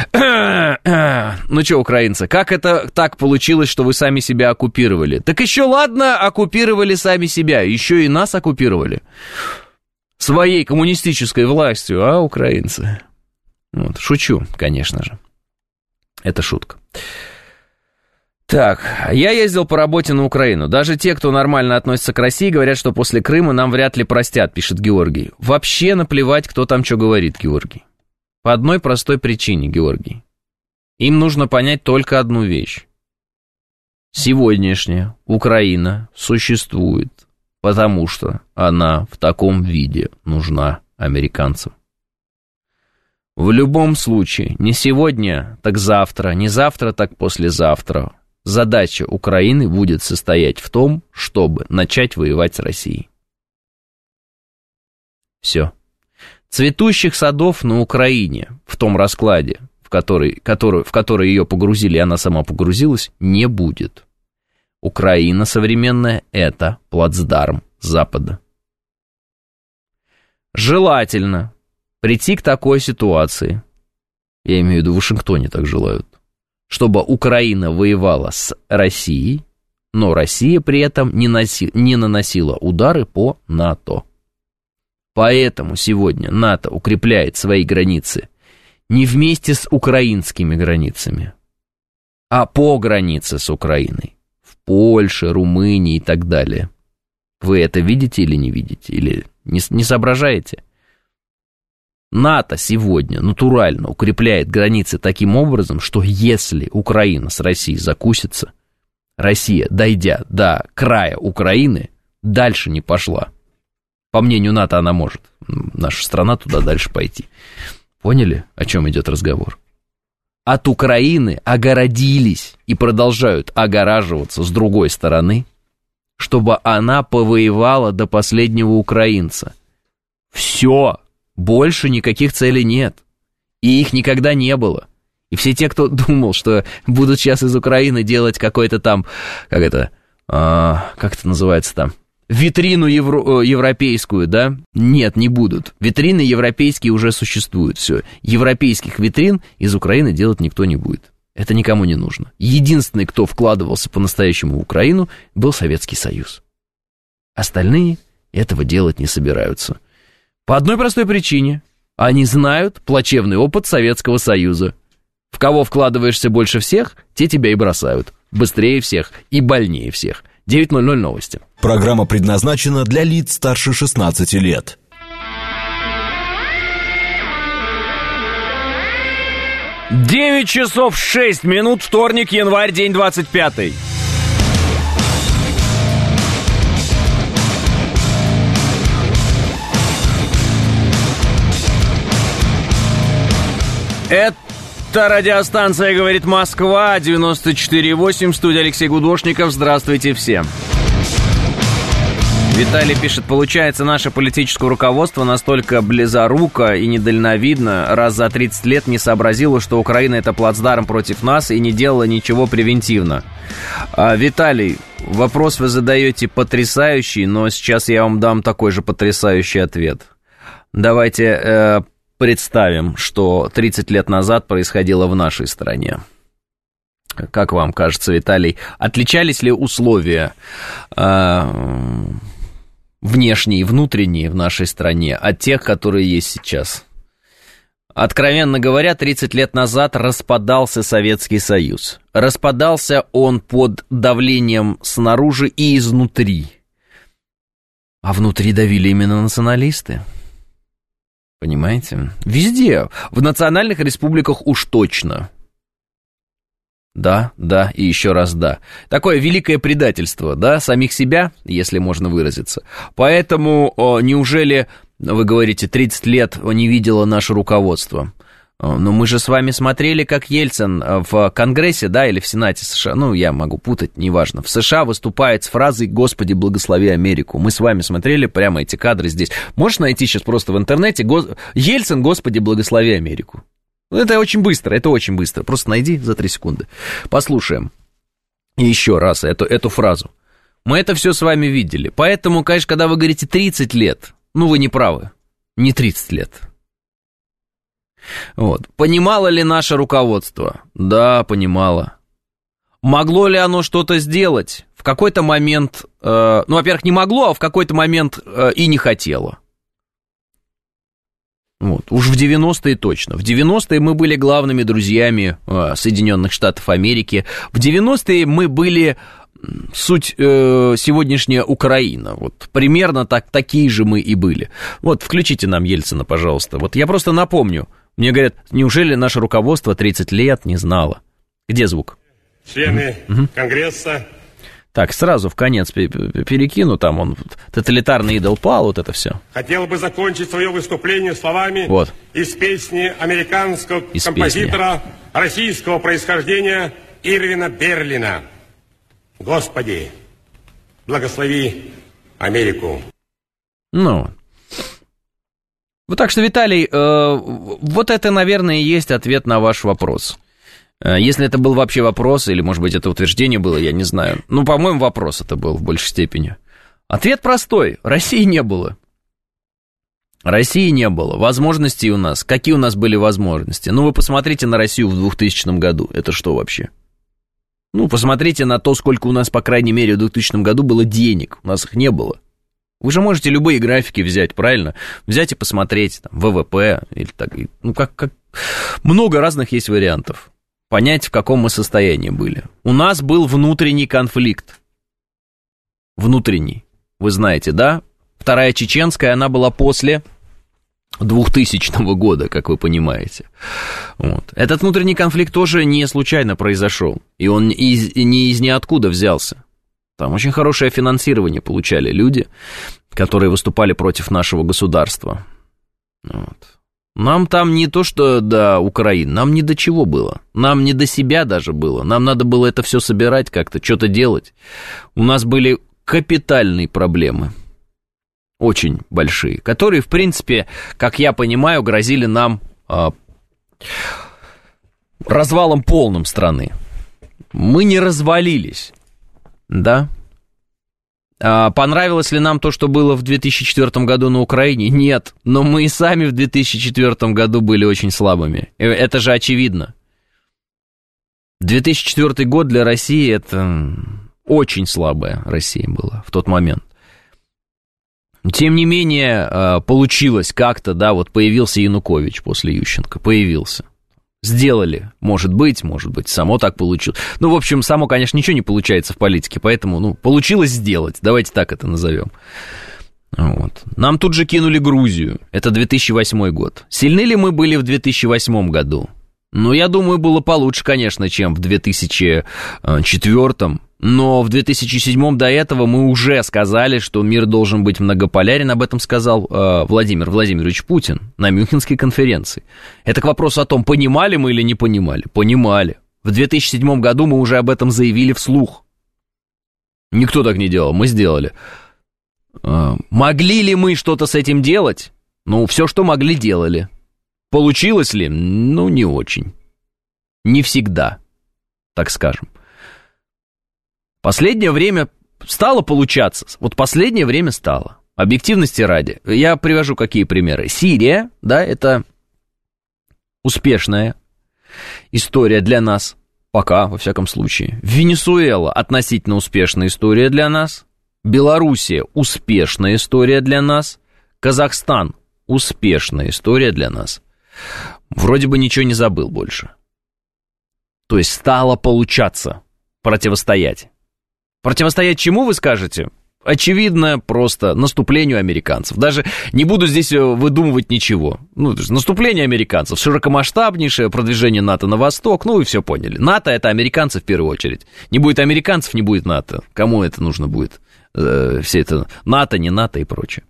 Ну что, украинцы, как это так получилось, что вы сами себя оккупировали? Так еще ладно, оккупировали сами себя, еще и нас оккупировали своей коммунистической властью, а украинцы? Вот, шучу, конечно же. Это шутка. Так, я ездил по работе на Украину. Даже те, кто нормально относится к России, говорят, что после Крыма нам вряд ли простят, пишет Георгий. Вообще наплевать, кто там что говорит, Георгий. По одной простой причине, Георгий. Им нужно понять только одну вещь. Сегодняшняя Украина существует, потому что она в таком виде нужна американцам. В любом случае, не сегодня, так завтра, не завтра, так послезавтра. Задача Украины будет состоять в том, чтобы начать воевать с Россией. Все. Цветущих садов на Украине в том раскладе, в который ее погрузили, и она сама погрузилась, не будет. Украина современная – это плацдарм Запада. Желательно прийти к такой ситуации, я имею в виду в Вашингтоне так желают, чтобы Украина воевала с Россией, но Россия при этом не наносила удары по НАТО. Поэтому сегодня НАТО укрепляет свои границы не вместе с украинскими границами, а по границе с Украиной, в Польше, Румынии и так далее. Вы это видите или не видите, или не соображаете? НАТО сегодня натурально укрепляет границы таким образом, что если Украина с Россией закусится, Россия, дойдя до края Украины, дальше не пошла. По мнению НАТО, она может. Наша страна туда дальше пойти. Поняли, о чем идет разговор? От Украины огородились и продолжают огораживаться с другой стороны, чтобы она повоевала до последнего украинца. Все. Больше никаких целей нет. И их никогда не было. И все те, кто думал, что будут сейчас из Украины делать какой-то там, как это называется там, витрину европейскую, да? Нет, не будут. Витрины европейские уже существуют, все. Европейских витрин из Украины делать никто не будет. Это никому не нужно. Единственный, кто вкладывался по-настоящему в Украину, был Советский Союз. Остальные этого делать не собираются. По одной простой причине. Они знают плачевный опыт Советского Союза. В кого вкладываешься больше всех, те тебя и бросают. Быстрее всех и больнее всех. 9:00 новости. Программа предназначена для лиц старше 16 лет. 9 часов 6 минут, вторник, январь, день 25. Это радиостанция «Говорит Москва», 94,8, студия Алексей Гудошников. Здравствуйте всем. Виталий пишет: получается, наше политическое руководство настолько близоруко и недальновидно, раз за 30 лет не сообразило, что Украина — это плацдарм против нас, и не делала ничего превентивно. Виталий, вопрос вы задаете потрясающий, но сейчас я вам дам такой же потрясающий ответ. Давайте представим, что 30 лет назад происходило в нашей стране. Как вам кажется, Виталий, отличались ли условия внешние и внутренние в нашей стране от тех, которые есть сейчас? Откровенно говоря, 30 лет назад распадался Советский Союз. Распадался он под давлением снаружи и изнутри. А внутри давили именно националисты. Понимаете? Везде. В национальных республиках уж точно. Да, да и еще раз да. Такое великое предательство, да, самих себя, если можно выразиться. Поэтому неужели, вы говорите, 30 лет не видело наше руководство? Но мы же с вами смотрели, как Ельцин в Конгрессе, да, или в Сенате США, ну, я могу путать, неважно, в США выступает с фразой «Господи, благослови Америку». Мы с вами смотрели прямо эти кадры здесь. Можешь найти сейчас просто в интернете «Ельцин, Господи, благослови Америку». Это очень быстро, Просто найди за 3 секунды. Послушаем еще раз эту фразу. Мы это все с вами видели. Поэтому, конечно, когда вы говорите 30 лет, ну, вы не правы. Не 30 лет. Вот. Понимало ли наше руководство? Да, понимало. Могло ли оно что-то сделать? В какой-то момент, во-первых, не могло, а в какой-то момент и не хотело. Вот. Уж в 90-е точно. В 90-е мы были главными друзьями Соединенных Штатов Америки. В 90-е мы были суть сегодняшняя Украина. Вот примерно такие же мы и были. Вот включите нам Ельцина, пожалуйста. Вот я просто напомню. Мне говорят, неужели наше руководство 30 лет не знало? Где звук? Члены Конгресса. Так, сразу в конец перекину, там он, тоталитарный идол пал, вот это все. Хотел бы закончить свое выступление словами из песни американского композитора российского происхождения Ирвина Берлина. Господи, благослови Америку. Ну, вот так что, Виталий, вот это, наверное, и есть ответ на ваш вопрос. Если это был вообще вопрос, или, может быть, это утверждение было, я не знаю. Ну, по-моему, вопрос это был в большей степени. Ответ простой. России не было. России не было. Возможностей у нас. Какие у нас были возможности? Ну, вы посмотрите на Россию в 2000 году. Это что вообще? Ну, посмотрите на то, сколько у нас, по крайней мере, в 2000 году было денег. У нас их не было. Вы же можете любые графики взять, правильно? Взять и посмотреть, там, ВВП, или так, ну, как много разных есть вариантов. Понять, в каком мы состоянии были. У нас был внутренний конфликт. Внутренний. Вы знаете, да? Вторая чеченская, она была после 2000 года, как вы понимаете. Вот. Этот внутренний конфликт тоже не случайно произошел. И он не из ниоткуда взялся. Там очень хорошее финансирование получали люди, которые выступали против нашего государства. Вот. Нам там не то, что до Украины, нам не до чего было. Нам не до себя даже было. Нам надо было это все собирать как-то, что-то делать. У нас были капитальные проблемы. Очень большие. Которые, в принципе, как я понимаю, грозили нам развалом полным страны. Мы не развалились. Да? Понравилось ли нам то, что было в 2004 году на Украине? Нет, но мы и сами в 2004 году были очень слабыми. Это же очевидно. 2004 год для России — это очень слабая Россия была в тот момент. Тем не менее, получилось как-то, да, вот появился Янукович после Ющенко, появился. Сделали, может быть, само так получилось. Ну, в общем, само, конечно, ничего не получается в политике, поэтому, ну, получилось сделать, давайте так это назовем. Вот. Нам тут же кинули Грузию, это 2008 год. Сильны ли мы были в 2008 году? Ну, я думаю, было получше, конечно, чем в 2004, но в 2007 до этого мы уже сказали, что мир должен быть многополярен, об этом сказал Владимир Владимирович Путин на Мюнхенской конференции. Это к вопросу о том, понимали мы или не понимали. Понимали. В 2007 году мы уже об этом заявили вслух. Никто так не делал, мы сделали. Могли ли мы что-то с этим делать? Ну, все, что могли, делали. Получилось ли? Ну, не очень. Не всегда, так скажем. Последнее время стало получаться. Вот последнее время стало. Объективности ради. Я привожу какие примеры. Сирия, да, это успешная история для нас. Пока, во всяком случае. Венесуэла относительно успешная история для нас. Белоруссия успешная история для нас. Казахстан успешная история для нас. Вроде бы ничего не забыл больше. То есть стало получаться противостоять. Противостоять чему, вы скажете? Очевидно, просто наступлению американцев. Даже не буду здесь выдумывать ничего. Наступление американцев, широкомасштабнейшее продвижение НАТО на восток, и все поняли. НАТО — это американцы в первую очередь. Не будет американцев, не будет НАТО. Кому это нужно будет? Все это НАТО, не НАТО и прочее.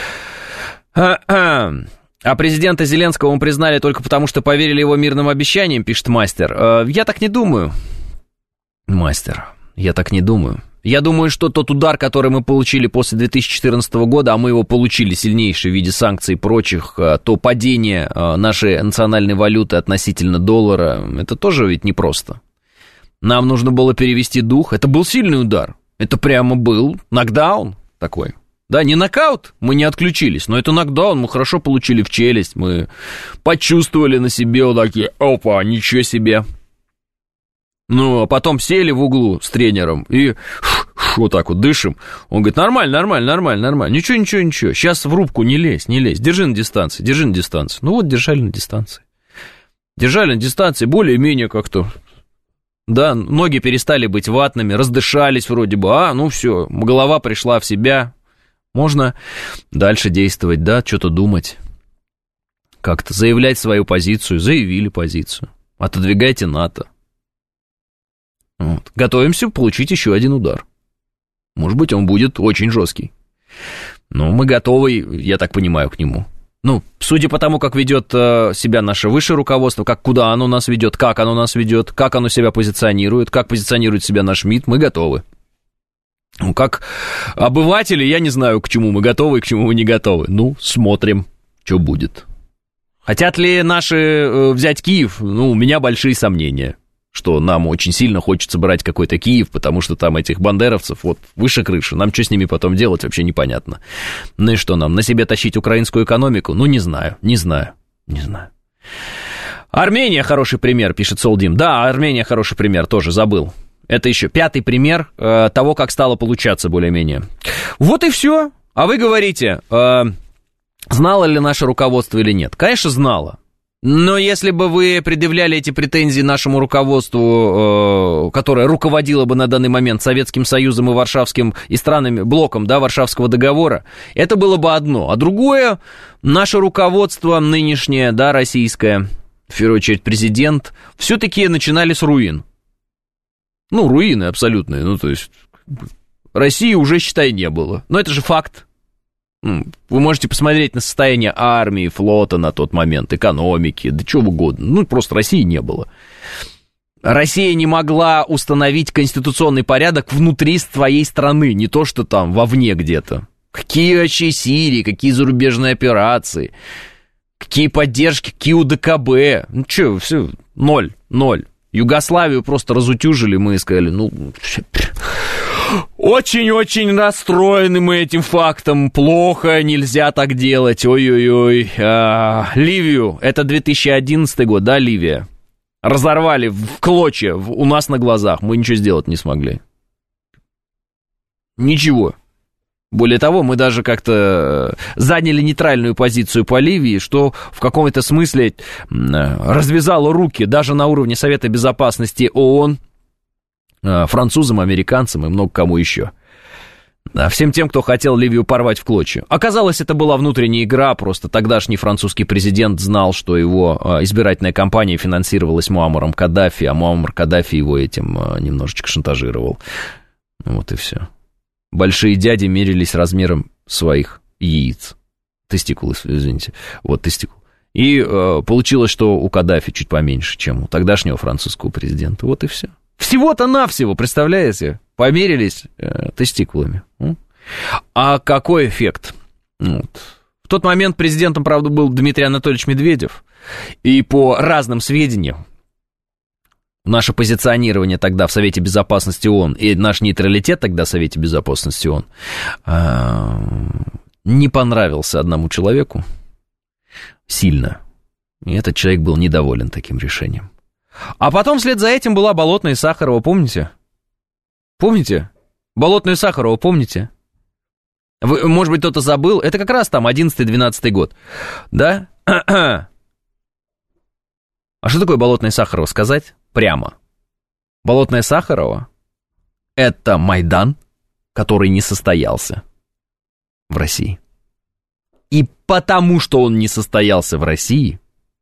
А президента Зеленского мы признали только потому, что поверили его мирным обещаниям, пишет Мастер. Я так не думаю. Мастер, я так не думаю. Я думаю, что тот удар, который мы получили после 2014 года, а мы его получили сильнейший в виде санкций и прочих, то падение нашей национальной валюты относительно доллара, это тоже ведь непросто. Нам нужно было перевести дух. Это был сильный удар. Это прямо был нокдаун такой. Да, не нокаут, мы не отключились, но это нокдаун, мы хорошо получили в челюсть, мы почувствовали на себе вот такие, опа, ничего себе. А потом сели в углу с тренером и вот так вот дышим. Он говорит, нормально. Ничего. Сейчас в рубку не лезь. Держи на дистанции. Держали на дистанции. Более-менее как-то. Да, ноги перестали быть ватными, раздышались вроде бы. Все, голова пришла в себя. Можно дальше действовать, да, что-то думать. Как-то заявлять свою позицию. Заявили позицию. Отодвигайте НАТО. Готовимся получить еще один удар. Может быть, он будет очень жесткий. Но мы готовы, я так понимаю, к нему. Судя по тому, как ведет себя наше высшее руководство, куда оно нас ведет, как оно себя позиционирует, как позиционирует себя наш МИД, мы готовы. Как обыватели, я не знаю, к чему мы готовы и к чему мы не готовы. Смотрим, что будет. Хотят ли наши взять Киев? У меня большие сомнения, что нам очень сильно хочется брать какой-то Киев, потому что там этих бандеровцев выше крыши. Нам что с ними потом делать, вообще непонятно. И что нам, на себе тащить украинскую экономику? Не знаю. Армения хороший пример, пишет Солдим. Да, Армения хороший пример, тоже забыл. Это еще 5-й пример того, как стало получаться более-менее. Вот и все. А вы говорите, знало ли наше руководство или нет? Конечно, знало. Но если бы вы предъявляли эти претензии нашему руководству, которое руководило бы на данный момент Советским Союзом и Варшавским, и странами, блоком, да, Варшавского договора, это было бы одно. А другое, наше руководство нынешнее, да, российское, в первую очередь президент, все-таки начинали с руин. Руины абсолютные, то есть России уже, считай, не было. Но это же факт. Вы можете посмотреть на состояние армии, флота на тот момент, экономики, да чего угодно. Просто России не было. Россия не могла установить конституционный порядок внутри своей страны, не то что там вовне где-то. Какие вообще Сирии, какие зарубежные операции, какие поддержки, какие УДКБ. Все, ноль. Югославию просто разутюжили, мы сказали, очень-очень расстроены мы этим фактом, плохо, нельзя так делать, ой-ой-ой. Ливию, это 2011 год, да, Ливия? Разорвали в клочья у нас на глазах, мы ничего сделать не смогли. Ничего. Более того, мы даже как-то заняли нейтральную позицию по Ливии, что в каком-то смысле развязало руки даже на уровне Совета Безопасности ООН, французам, американцам и много кому еще. Всем тем, кто хотел Ливию порвать в клочья. Оказалось, это была внутренняя игра, просто тогдашний французский президент знал, что его избирательная кампания финансировалась Муаммаром Каддафи, а Муаммар Каддафи его этим немножечко шантажировал. Вот и все. Большие дяди мерились размером своих яиц. Тестикул, извините. Тестикул. И получилось, что у Каддафи чуть поменьше, чем у тогдашнего французского президента. Вот и все. Всего-то навсего, представляете? Померились тестикулами. А какой эффект? В тот момент президентом, правда, был Дмитрий Анатольевич Медведев. И по разным сведениям, наше позиционирование тогда в Совете Безопасности ООН и наш нейтралитет тогда в Совете Безопасности ООН не понравился одному человеку сильно. И этот человек был недоволен таким решением. А потом вслед за этим была Болотная и Сахарова, помните? Помните? Болотную и Сахарова, помните? Вы, может быть, кто-то забыл? Это как раз там 11-12 год, да? А что такое Болотная и Сахарова, сказать? Прямо. Болотная Сахарова — это Майдан, который не состоялся в России. И потому, что он не состоялся в России,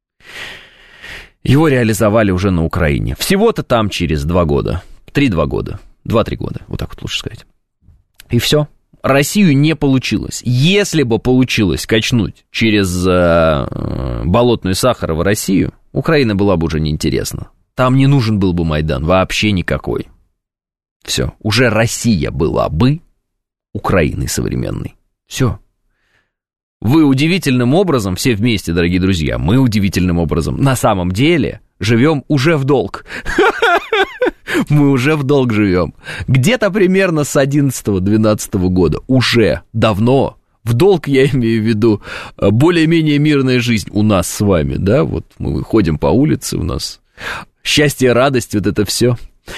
его реализовали уже на Украине. Всего-то там через 2 года. 2-3 года. Вот так вот лучше сказать. И все. Россию не получилось. Если бы получилось качнуть через Болотную и Сахарова Россию, Украина была бы уже неинтересна. Там не нужен был бы Майдан, вообще никакой. Все. Уже Россия была бы Украиной современной. Все. Вы удивительным образом, все вместе, дорогие друзья, мы удивительным образом, на самом деле, живем уже в долг. Мы уже в долг живем. Где-то примерно с 11-12 года. Уже давно. В долг я имею в виду более-менее мирная жизнь у нас с вами, да? Вот мы выходим по улице, у нас счастье, радость, вот это все.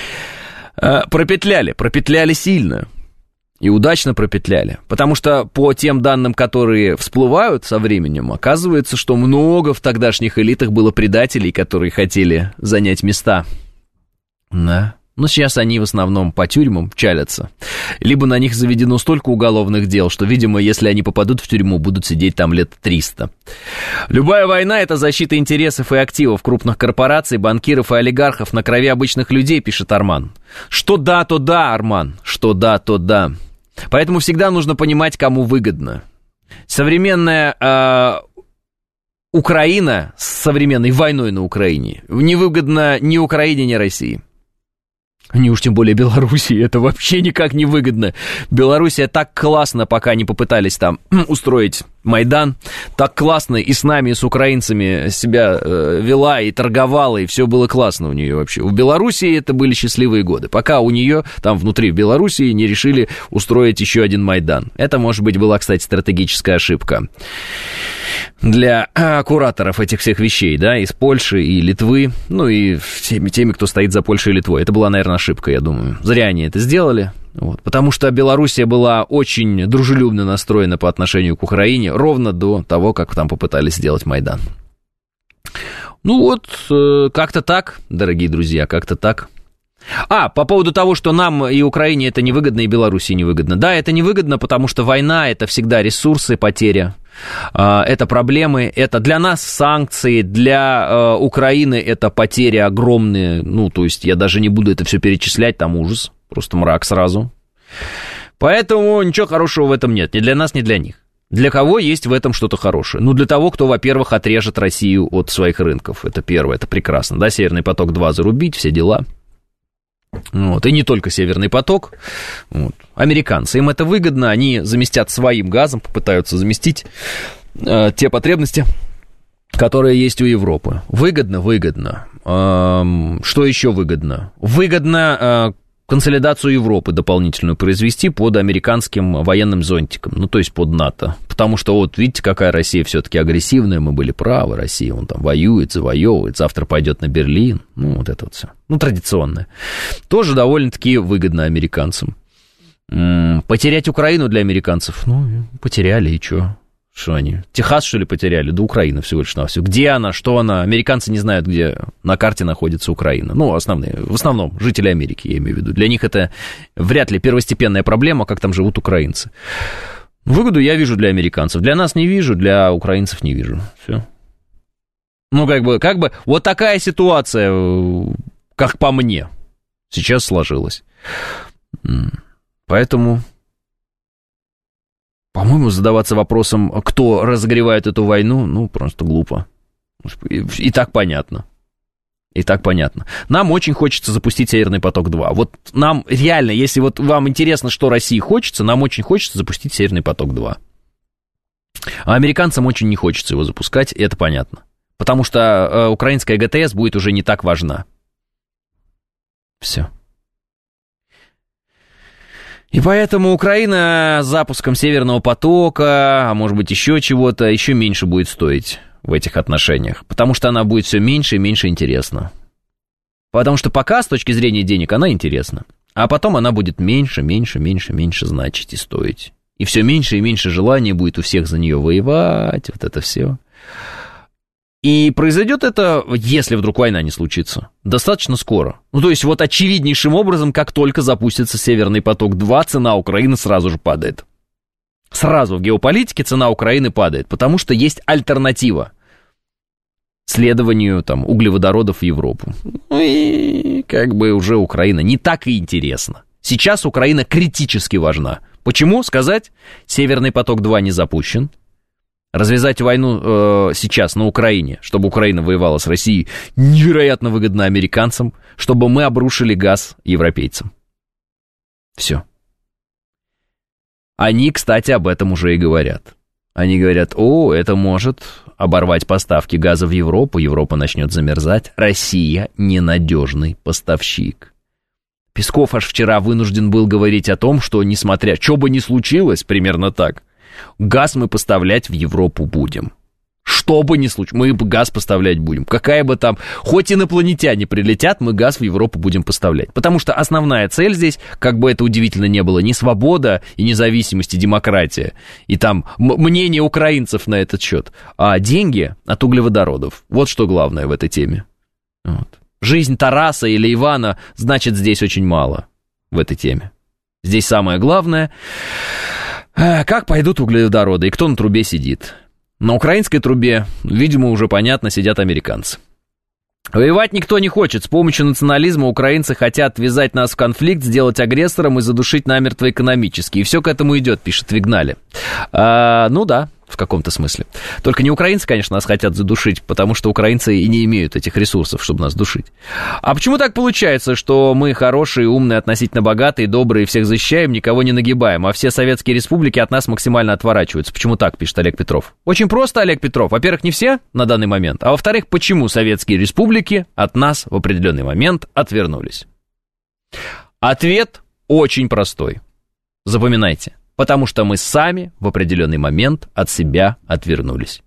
Пропетляли сильно. И удачно пропетляли. Потому что по тем данным, которые всплывают со временем, оказывается, что много в тогдашних элитах было предателей, которые хотели занять места. Да. Но сейчас они в основном по тюрьмам чалятся. Либо на них заведено столько уголовных дел, что, видимо, если они попадут в тюрьму, будут сидеть там лет 300. Любая война — это защита интересов и активов крупных корпораций, банкиров и олигархов на крови обычных людей, пишет Арман. Что да, то да, Арман. Что да, то да. Поэтому всегда нужно понимать, кому выгодно. Современная Украина с современной войной на Украине невыгодна ни Украине, ни России. Не уж тем более Белоруссии, это вообще никак не выгодно. Белоруссия так классно, пока не попытались там устроить Майдан, так классно и с нами, и с украинцами себя вела и торговала, и все было классно у нее вообще. У Белоруссии это были счастливые годы, пока у нее там внутри Белоруссии не решили устроить еще один Майдан. Это, может быть, была, кстати, стратегическая ошибка для кураторов этих всех вещей, да, из Польши и Литвы, ну и теми, кто стоит за Польшей и Литвой. Это была, наверное, ошибка, я думаю. Зря они это сделали. Вот, потому что Белоруссия была очень дружелюбно настроена по отношению к Украине ровно до того, как там попытались сделать Майдан. Ну вот, как-то так, дорогие друзья, как-то так. По поводу того, что нам и Украине это невыгодно, и Белоруссии невыгодно. Да, это невыгодно, потому что война — это всегда ресурсы, потеря. Это проблемы, это для нас санкции, для Украины это потери огромные. Ну, то есть я даже не буду это все перечислять, там ужас. Просто мрак сразу. Поэтому ничего хорошего в этом нет. Ни для нас, ни для них. Для кого есть в этом что-то хорошее? Ну, для того, кто, во-первых, отрежет Россию от своих рынков. Это первое, это прекрасно. Да, Северный поток-2 зарубить, все дела. Вот. И не только Северный поток. Вот. Американцы, им это выгодно. Они заместят своим газом, попытаются заместить те потребности, которые есть у Европы. Выгодно. Что еще выгодно? Выгодно консолидацию Европы дополнительную произвести под американским военным зонтиком, ну, то есть под НАТО. Потому что вот видите, какая Россия все-таки агрессивная, мы были правы, Россия, он там воюет, завоевывает, завтра пойдет на Берлин, ну, вот это вот все. Ну, традиционное. Тоже довольно-таки выгодно американцам. Потерять Украину для американцев, ну, потеряли, и что? Что они, Техас, что ли, потеряли? Да Украина всего лишь навсего. Где она, что она? Американцы не знают, где на карте находится Украина. Ну, в основном, жители Америки, я имею в виду. Для них это вряд ли первостепенная проблема, как там живут украинцы. Выгоду я вижу для американцев. Для нас не вижу, для украинцев не вижу. Все. Ну, как бы, вот такая ситуация, как по мне, сейчас сложилась. Поэтому... По-моему, задаваться вопросом, кто разогревает эту войну, ну, просто глупо. И так понятно. Нам очень хочется запустить Северный поток-2. Вот нам реально, если вот вам интересно, что России хочется, нам очень хочется запустить Северный поток-2. А американцам очень не хочется его запускать, и это понятно. Потому что украинская ГТС будет уже не так важна. Все. И поэтому Украина с запуском Северного потока, а может быть еще чего-то, еще меньше будет стоить в этих отношениях. Потому что она будет все меньше и меньше интересна. Потому что пока, с точки зрения денег, она интересна. А потом она будет меньше значить и стоить. И все меньше и меньше желания будет у всех за нее воевать, вот это все. И произойдет это, если вдруг война не случится, достаточно скоро. Ну, то есть вот очевиднейшим образом, как только запустится Северный поток-2, цена Украины сразу же падает. Сразу в геополитике цена Украины падает, потому что есть альтернатива следованию там углеводородов в Европу. Ну и как бы уже Украина не так и интересна. Сейчас Украина критически важна. Почему? Сказать, Северный поток-2 не запущен. Развязать войну сейчас на Украине, чтобы Украина воевала с Россией, невероятно выгодно американцам, чтобы мы обрушили газ европейцам. Все. Они, кстати, об этом уже и говорят. Они говорят, это может оборвать поставки газа в Европу, Европа начнет замерзать, Россия ненадежный поставщик. Песков аж вчера вынужден был говорить о том, что несмотря, что бы ни случилось, примерно так, газ мы поставлять в Европу будем. Что бы ни случилось, мы газ поставлять будем. Какая бы там, хоть инопланетяне прилетят, мы газ в Европу будем поставлять. Потому что основная цель здесь, как бы это удивительно не было, не свобода и независимость и демократия, и там мнение украинцев на этот счет, а деньги от углеводородов. Вот что главное в этой теме. Вот. Жизнь Тараса или Ивана значит здесь очень мало в этой теме. Здесь самое главное, как пойдут углеводороды и кто на трубе сидит. На украинской трубе, видимо, уже понятно, сидят американцы. Воевать никто не хочет. С помощью национализма украинцы хотят ввязать нас в конфликт, сделать агрессором и задушить намертво экономически. И все к этому идет, пишет Вигнали. Ну да, в каком-то смысле. Только не украинцы, конечно, нас хотят задушить, потому что украинцы и не имеют этих ресурсов, чтобы нас душить. А почему так получается, что мы хорошие, умные, относительно богатые, добрые, всех защищаем, никого не нагибаем, а все советские республики от нас максимально отворачиваются? Почему так, пишет Олег Петров? Очень просто, Олег Петров. Во-первых, не все на данный момент, а во-вторых, почему советские республики от нас в определенный момент отвернулись? Ответ очень простой. Запоминайте. Потому что мы сами в определенный момент от себя отвернулись.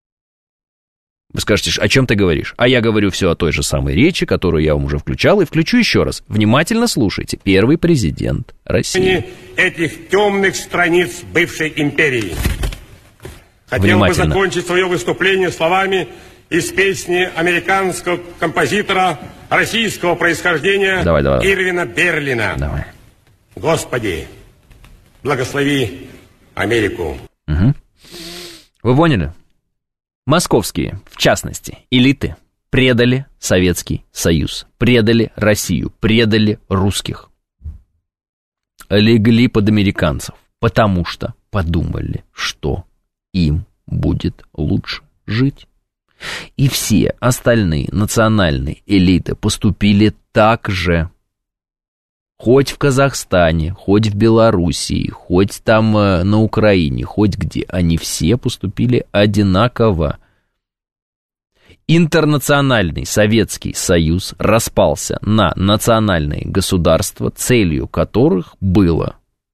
Вы скажете, о чем ты говоришь? А я говорю все о той же самой речи, которую я вам уже включал, и включу еще раз. Внимательно слушайте. Первый президент России. Этих темных страниц бывшей империи. Хотел бы закончить свое выступление словами из песни американского композитора российского происхождения Ирвина Берлина. Давай. Господи, благослови Америку. Угу. Вы поняли? Московские, в частности, элиты предали Советский Союз, предали Россию, предали русских. Легли под американцев, потому что подумали, что им будет лучше жить. И все остальные национальные элиты поступили так же. Хоть в Казахстане, хоть в Белоруссии, хоть там на Украине, хоть где, они все поступили одинаково. Интернациональный Советский Союз распался на национальные государства, целью которых было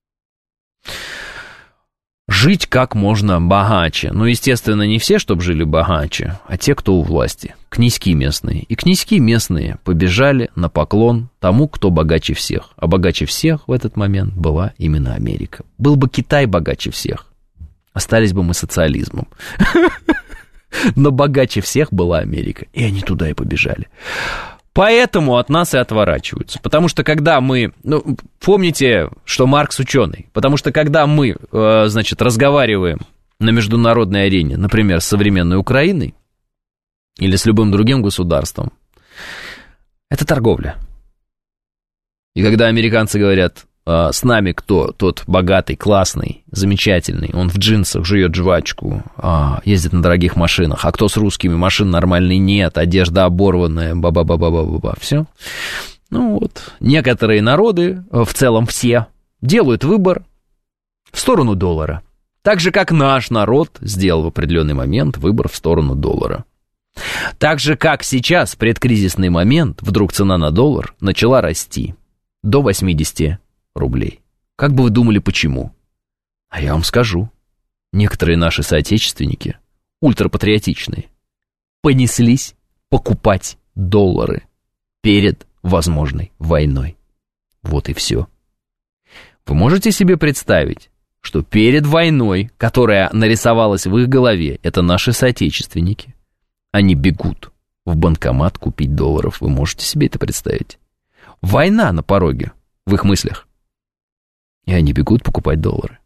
жить как можно богаче. Ну, естественно, не все, чтобы жили богаче, а те, кто у власти, князьки местные. И князьки местные побежали на поклон тому, кто богаче всех. А богаче всех в этот момент была именно Америка. Был бы Китай богаче всех, остались бы мы социализмом. Но богаче всех была Америка, и они туда и побежали. Поэтому от нас и отворачиваются. Потому что когда мы... помните, что Маркс ученый. Потому что когда мы, разговариваем на международной арене, например, с современной Украиной или с любым другим государством, это торговля. И когда американцы говорят, с нами кто? Тот богатый, классный, замечательный, он в джинсах, жует жвачку, ездит на дорогих машинах. А кто с русскими? Машин нормальной нет, одежда оборванная, ба-ба-ба-ба-ба-ба, все. Ну вот, некоторые народы, в целом все, делают выбор в сторону доллара. Так же, как наш народ сделал в определенный момент выбор в сторону доллара. Так же, как сейчас, в предкризисный момент, вдруг цена на доллар начала расти до 80 рублей. Как бы вы думали, почему? А я вам скажу. Некоторые наши соотечественники, ультрапатриотичные, понеслись покупать доллары. перед возможной войной. Вот и все. Вы можете себе представить, что перед войной, которая нарисовалась в их голове, это наши соотечественники, они бегут в банкомат купить долларов. Вы можете себе это представить? Война на пороге в их мыслях. И они бегут покупать доллары.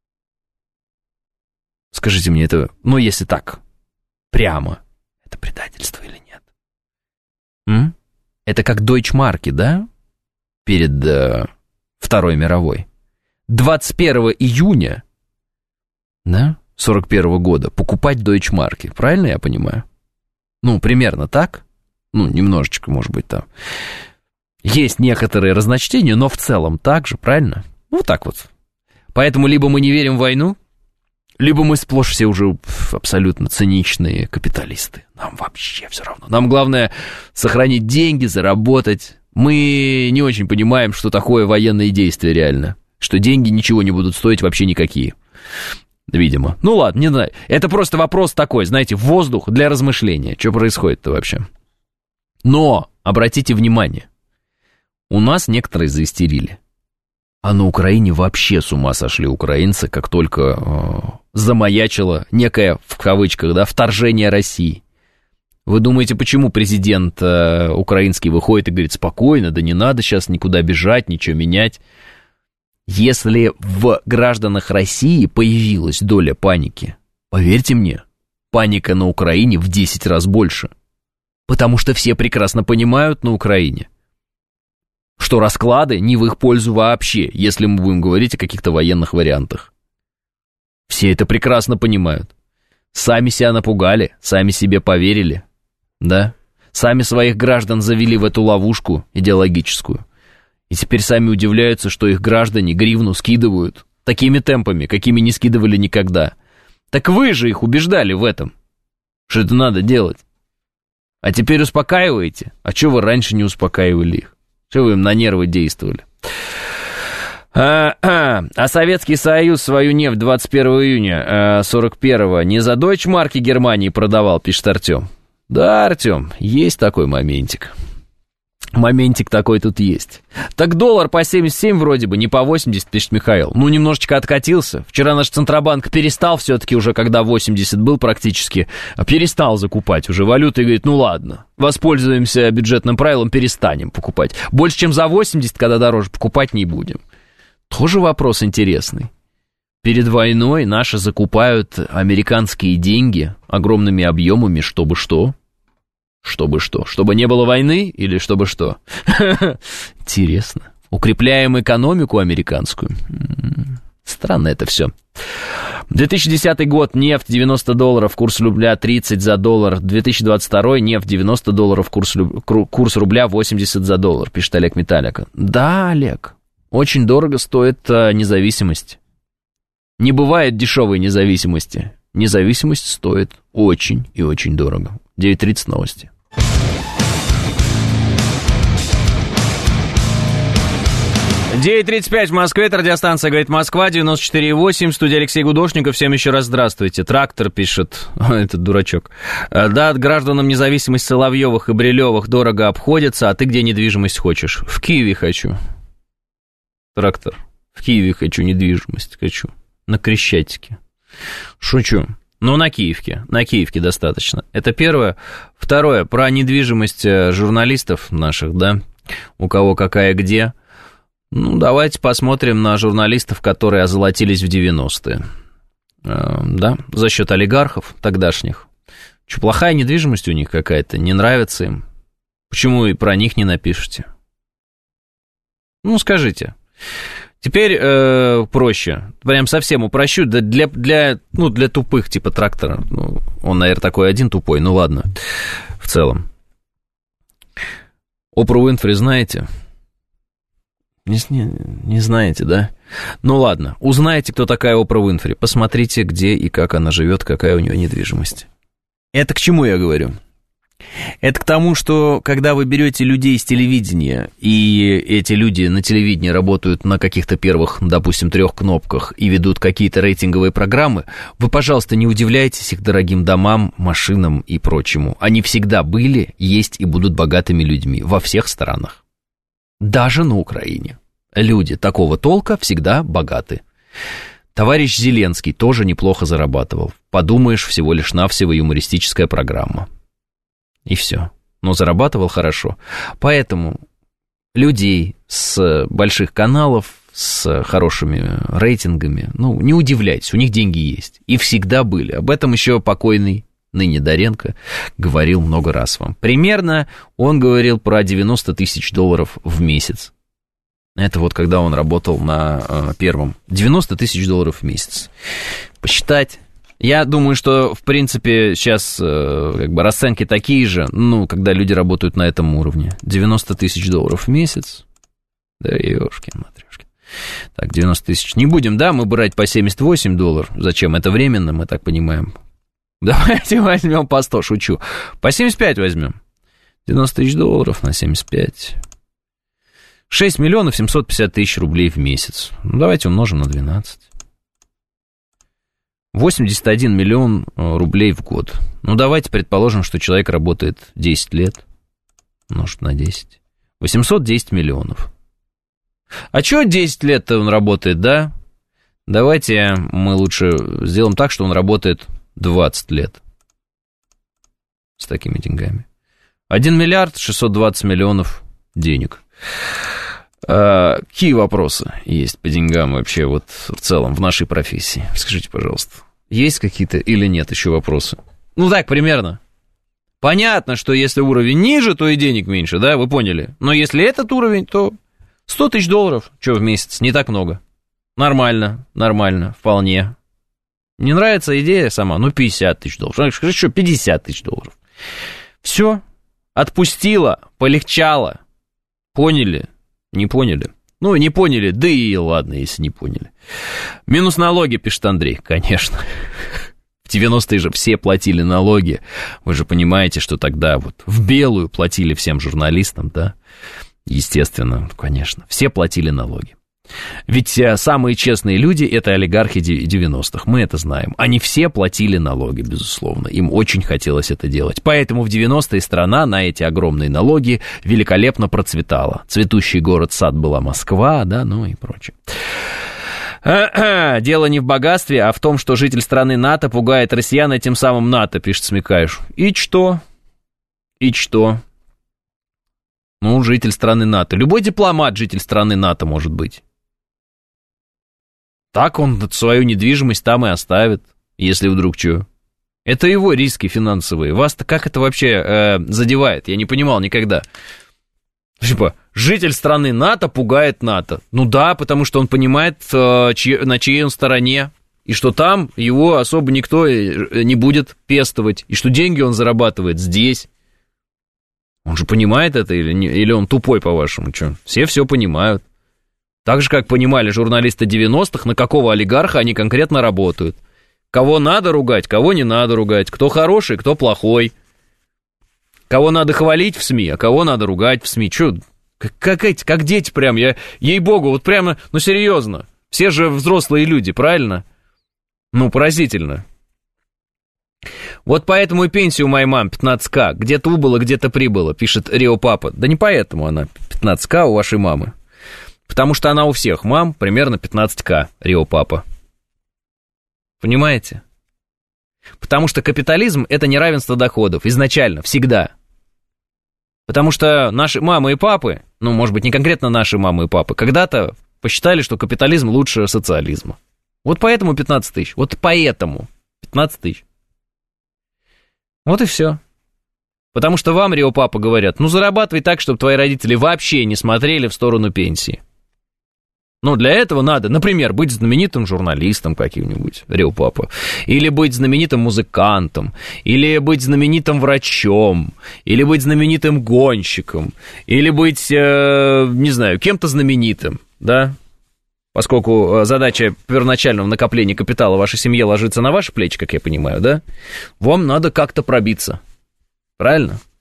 Скажите мне, это, ну, если так, прямо, это предательство или нет? Это как дойчмарки, да? Перед Второй мировой. 21 июня, да, 41 года покупать дойчмарки. Правильно я понимаю? Ну, примерно так. Ну, немножечко, может быть, там. Есть некоторые разночтения, но в целом так же, правильно? Ну, так вот. Поэтому либо мы не верим в войну, либо мы сплошь все уже абсолютно циничные капиталисты. Нам вообще все равно. Нам главное сохранить деньги, заработать. Мы не очень понимаем, что такое военные действия реально. Что деньги ничего не будут стоить вообще никакие. Видимо. Ну ладно, не знаю. Это просто вопрос такой, знаете, воздух для размышления. Что происходит-то вообще? Но, обратите внимание, у нас некоторые заистерили. А на Украине вообще с ума сошли украинцы, как только замаячило некое, в кавычках, да, вторжение России. Вы думаете, почему президент украинский выходит и говорит: спокойно, да не надо сейчас никуда бежать, ничего менять? Если в гражданах России появилась доля паники, поверьте мне, паника на Украине в 10 раз больше. Потому что все прекрасно понимают на Украине, что расклады не в их пользу вообще, если мы будем говорить о каких-то военных вариантах. Все это прекрасно понимают. Сами себя напугали, сами себе поверили, да? Сами своих граждан завели в эту ловушку идеологическую. И теперь сами удивляются, что их граждане гривну скидывают такими темпами, какими не скидывали никогда. Так вы же их убеждали в этом, что это надо делать. А теперь успокаиваете? А чего вы раньше не успокаивали их? Что вы им на нервы действовали? А Советский Союз свою нефть 21 июня 41-го не за дойчмарки Германии продавал, пишет Артем. Да, Артем, есть такой моментик. Моментик такой тут есть. Так доллар по 77 вроде бы, не по 80, пишет Михаил. Ну, немножечко откатился. Вчера наш Центробанк перестал все-таки уже, когда 80 был практически, перестал закупать уже валюты и говорит: ну ладно, воспользуемся бюджетным правилом, перестанем покупать. Больше, чем за 80, когда дороже, покупать не будем. Тоже вопрос интересный. Перед войной наши закупают американские деньги огромными объемами, чтобы что? Чтобы что? Чтобы не было войны или чтобы что? Интересно. Укрепляем экономику американскую. Странно это все. 2010 год, нефть $90, курс рубля 30 за доллар. 2022 нефть $90, курс рубля 80 за доллар, пишет Олег Металлика. Да, Олег, очень дорого стоит независимость. Не бывает дешевой независимости. Независимость стоит очень и очень дорого. 9:30 новости. «9:35 в Москве, это радиостанция «Говорит Москва», 94,8, студия Алексей Гудошников. Всем еще раз здравствуйте. Трактор пишет, этот дурачок. Да, гражданам независимость Соловьевых и Брилевых дорого обходится, а ты где недвижимость хочешь? В Киеве хочу. Трактор. В Киеве хочу недвижимость, хочу. На Крещатике. Шучу. Ну, на Киевке достаточно. Это первое. Второе, про недвижимость журналистов наших, да, у кого какая где. Ну, давайте посмотрим на журналистов, которые озолотились в 90-е. Да, за счет олигархов тогдашних. Что, плохая недвижимость у них какая-то, не нравится им? Почему и про них не напишете? Ну, скажите. Теперь проще, прям совсем упрощу, для тупых, типа Трактора. Ну, он, наверное, такой один тупой, ну ладно, в целом. Опру Уинфри знаете? Не знаете, да? Ну ладно, узнаете, кто такая Опра Уинфри, посмотрите, где и как она живет, какая у нее недвижимость. Это к чему я говорю? Это к тому, что когда вы берете людей с телевидения, и эти люди на телевидении работают на каких-то первых, допустим, 3 кнопках и ведут какие-то рейтинговые программы, вы, пожалуйста, не удивляйтесь их дорогим домам, машинам и прочему. Они всегда были, есть и будут богатыми людьми во всех странах. Даже на Украине. Люди такого толка всегда богаты. Товарищ Зеленский тоже неплохо зарабатывал. Подумаешь, всего лишь навсего юмористическая программа. И все. Но зарабатывал хорошо. Поэтому людей с больших каналов, с хорошими рейтингами, не удивляйтесь, у них деньги есть. И всегда были. Об этом еще покойный ныне Доренко говорил много раз вам. Примерно он говорил про $90 тысяч в месяц. Это вот когда он работал на Первом. $90 тысяч в месяц. Посчитать. Я думаю, что, в принципе, сейчас расценки такие же, когда люди работают на этом уровне. $90 тысяч в месяц. Да, ёшкин-матрёшкин. Так, 90 тысяч. Не будем, да, мы брать по $78. Зачем? Это временно, мы так понимаем. Давайте возьмем по 100, шучу. По 75 возьмем. $90 тысяч на 75. 6 миллионов 750 тысяч рублей в месяц. Давайте умножим на 12. 81 миллион рублей в год. Давайте предположим, что человек работает 10 лет. Умножить на 10. 810 миллионов. А чё 10 лет он работает, да? Давайте мы лучше сделаем так, что он работает 20 лет. С такими деньгами. 1 миллиард 620 миллионов денег. Какие вопросы есть по деньгам вообще вот в целом в нашей профессии? Скажите, пожалуйста, есть какие-то или нет еще вопросы? Так, примерно. Понятно, что если уровень ниже, то и денег меньше, да, вы поняли. Но если этот уровень, то $100 тысяч, что в месяц, не так много. Нормально, вполне. Не нравится идея сама? $50 тысяч. Скажи, что $50 тысяч. Все, отпустила, полегчало. Поняли? Не поняли? Не поняли, да и ладно, если не поняли. Минус налоги, пишет Андрей, конечно. В 90-е же все платили налоги. Вы же понимаете, что тогда вот в белую платили всем журналистам, да? Естественно, конечно, все платили налоги. Ведь самые честные люди – это олигархи 90-х, мы это знаем. Они все платили налоги, безусловно, им очень хотелось это делать. Поэтому в 90-е страна на эти огромные налоги великолепно процветала. Цветущий город-сад была Москва, да, и прочее. Дело не в богатстве, а в том, что житель страны НАТО пугает россиян этим самым НАТО, пишет Смекаеш. И что? Житель страны НАТО. Любой дипломат житель страны НАТО может быть. Так он свою недвижимость там и оставит, если вдруг что. Это его риски финансовые. Вас-то как это вообще задевает? Я не понимал никогда. Типа, житель страны НАТО пугает НАТО. Да, потому что он понимает, на чьей он стороне, и что там его особо никто не будет пестовать, и что деньги он зарабатывает здесь. Он же понимает это, или он тупой, по-вашему? Что? Все понимают. Так же, как понимали журналисты 90-х, на какого олигарха они конкретно работают. Кого надо ругать, кого не надо ругать, кто хороший, кто плохой. Кого надо хвалить в СМИ, а кого надо ругать в СМИ. Чё, как дети прям, ей-богу, вот прямо, серьезно. Все же взрослые люди, правильно? Поразительно. Вот поэтому и пенсия у моей мамы 15К. Где-то убыло, где-то прибыло, пишет Рио Папа. Да не поэтому она 15К у вашей мамы. Потому что она у всех мам примерно 15К, Рио Папа. Понимаете? Потому что капитализм – это неравенство доходов. Изначально, всегда. Потому что наши мамы и папы, может быть, не конкретно наши мамы и папы, когда-то посчитали, что капитализм лучше социализма. Вот поэтому 15 тысяч. Вот поэтому 15 тысяч. Вот и все. Потому что вам, Рио Папа, говорят, зарабатывай так, чтобы твои родители вообще не смотрели в сторону пенсии. Для этого надо, например, быть знаменитым журналистом каким-нибудь, Рио Папа, или быть знаменитым музыкантом, или быть знаменитым врачом, или быть знаменитым гонщиком, или быть, не знаю, кем-то знаменитым, да? Поскольку задача первоначального накопления капитала в вашей семье ложится на ваши плечи, как я понимаю, да? Вам надо как-то пробиться. Правильно?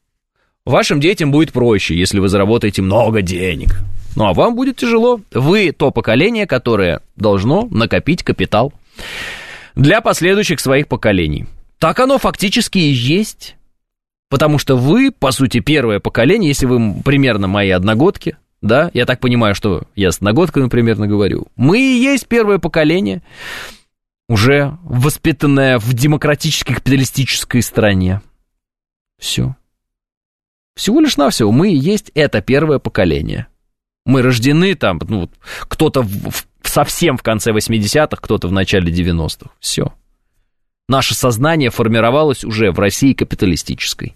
вашим детям будет проще, если вы заработаете много денег. Ну, а вам будет тяжело. Вы то поколение, которое должно накопить капитал для последующих своих поколений. Так оно фактически и есть. Потому что вы, по сути, первое поколение, если вы примерно мои одногодки, да, я так понимаю, что я с одногодками примерно говорю, мы и есть первое поколение, уже воспитанное в демократической капиталистической стране. Все. Всего лишь навсего мы и есть это первое поколение. Мы рождены там, ну, кто-то совсем в конце 80-х, кто-то в начале 90-х. Все. Наше сознание формировалось уже в России капиталистической.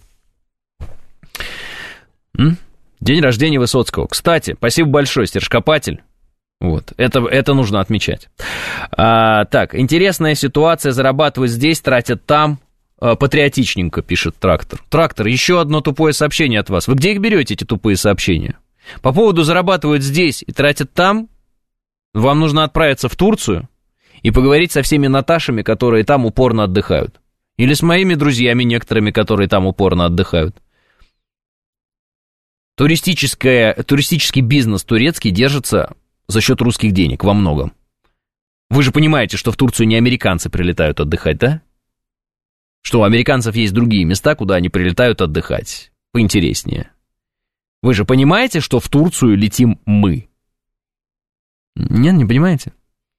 День рождения Высоцкого. Кстати, спасибо большое, Стержкопатель. Вот, это нужно отмечать. Так, интересная ситуация, зарабатывать здесь, тратят там. Патриотичненько, пишет Трактор. Трактор, еще одно тупое сообщение от вас. Вы где их берете, эти тупые сообщения? По поводу зарабатывают здесь и тратят там, вам нужно отправиться в Турцию и поговорить со всеми Наташами, которые там упорно отдыхают. Или с моими друзьями некоторыми, которые там упорно отдыхают. Туристический бизнес турецкий держится за счет русских денег во многом. Вы же понимаете, что в Турцию не американцы прилетают отдыхать, да? Что у американцев есть другие места, куда они прилетают отдыхать. Поинтереснее. Вы же понимаете, что в Турцию летим мы? Нет, не понимаете?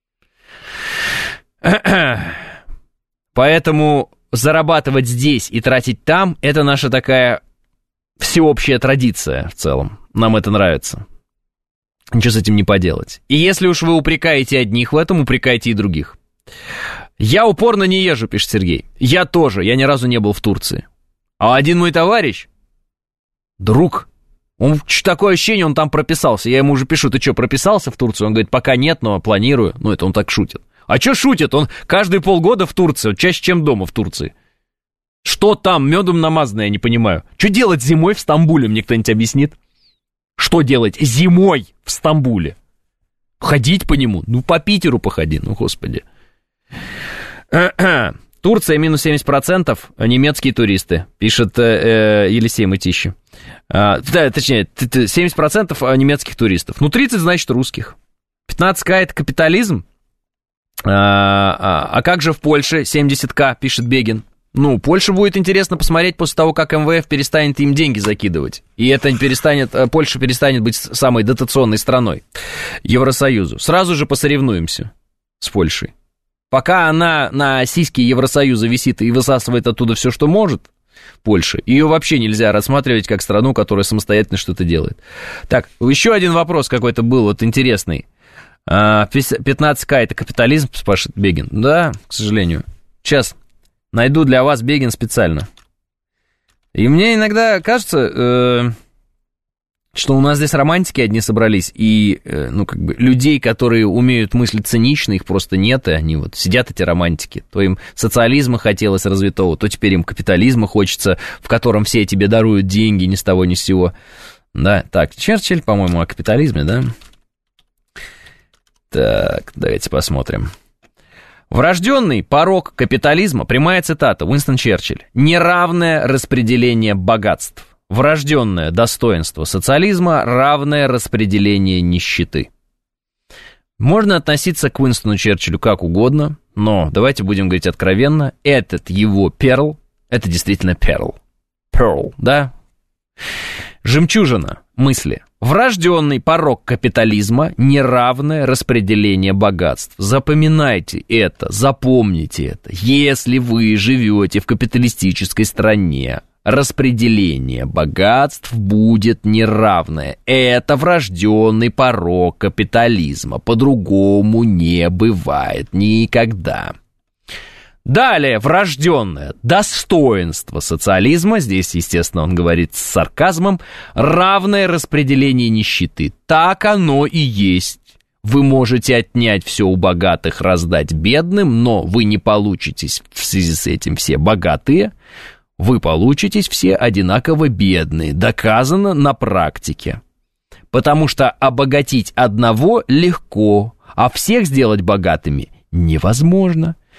Поэтому зарабатывать здесь и тратить там — это наша такая всеобщая традиция в целом. Нам это нравится. Ничего с этим не поделать. И если уж вы упрекаете одних в этом, упрекайте и других. Я упорно не езжу, пишет Сергей. Я тоже, я ни разу не был в Турции. А один мой товарищ, друг, такое ощущение, он там прописался. Я ему уже пишу, ты что, прописался в Турцию? Он говорит, пока нет, но планирую. Ну, это он так шутит. А что шутит? Он каждые полгода в Турции, чаще, чем дома в Турции. Что там, медом намазано, я не понимаю. Что делать зимой в Стамбуле, мне кто-нибудь объяснит? Что делать зимой в Стамбуле? Ходить по нему? Ну, по Питеру походи, ну, господи. Турция минус 70%, немецкие туристы, пишет Елисей Мытищи. Да, точнее, 70% немецких туристов. Ну, 30, значит, русских. 15к это капитализм. А как же в Польше 70к, пишет Бегин. Ну, Польше будет интересно посмотреть после того, как МВФ перестанет им деньги закидывать. И Польша перестанет быть самой дотационной страной Евросоюзу. Сразу же посоревнуемся с Польшей. Пока она на сиське Евросоюза висит и высасывает оттуда все, что может, Польша, ее вообще нельзя рассматривать как страну, которая самостоятельно что-то делает. Так, еще один вопрос какой-то был, вот интересный. 15к это капитализм, спрашивает Бегин. Да, к сожалению. Сейчас найду для вас, Бегин, специально. И мне иногда кажется, что у нас здесь романтики одни собрались, и, ну, как бы, людей, которые умеют мыслить цинично, их просто нет, и они вот сидят, эти романтики. То им социализма хотелось развитого, то теперь им капитализма хочется, в котором все тебе даруют деньги ни с того ни с сего. Да, так, Черчилль, по-моему, о капитализме, да? Так, давайте посмотрим. Врожденный порок капитализма, прямая цитата, Уинстон Черчилль, неравное распределение богатств. Врожденное достоинство социализма, равное распределение нищеты. Можно относиться к Уинстону Черчиллю как угодно, но давайте будем говорить откровенно, этот его перл, это действительно перл, да? Жемчужина мысли. Врожденный порок капитализма, неравное распределение богатств. Запоминайте это, запомните это. Если вы живете в капиталистической стране, распределение богатств будет неравное. Это врожденный порок капитализма. По-другому не бывает никогда. Далее, врожденное достоинство социализма, здесь, естественно, он говорит с сарказмом, равное распределение нищеты. Так оно и есть. Вы можете отнять все у богатых, раздать бедным, но вы не получитесь в связи с этим все богатые, вы получитесь все одинаково бедные. Доказано на практике. Потому что обогатить одного легко, а всех сделать богатыми невозможно.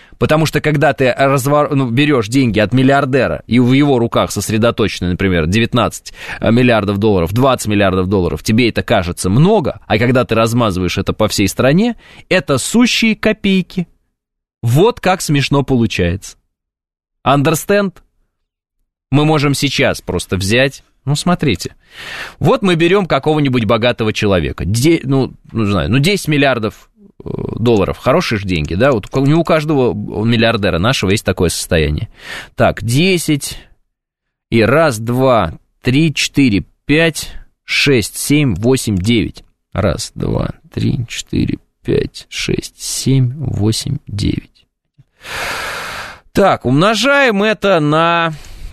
Потому что когда ты берешь деньги от миллиардера, и в его руках сосредоточены, например, 19 миллиардов долларов, 20 миллиардов долларов, тебе это кажется много, а когда ты размазываешь это по всей стране, это сущие копейки. Вот как смешно получается. Understand? Мы можем сейчас просто взять... Ну, смотрите. Вот мы берем какого-нибудь богатого человека. 10 миллиардов долларов. Хорошие же деньги, да? Вот не у каждого миллиардера нашего есть такое состояние. Так, 10. И 1, 2, 3, 4, 5, 6, 7, 8, 9. 1, 2, 3, 4, 5, 6, 7, 8, 9. Так, умножаем это на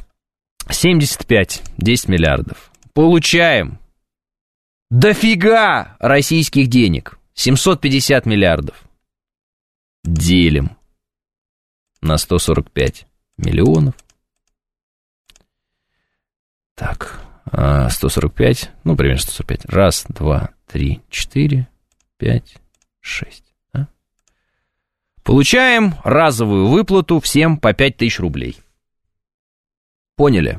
75, 10 миллиардов. Получаем дофига российских денег. 750 миллиардов. Делим на 145 миллионов. Так, 145, ну, примерно 145. 1, 2, 3, 4, 5, 6. Да? Получаем разовую выплату всем по 5000 рублей. Поняли?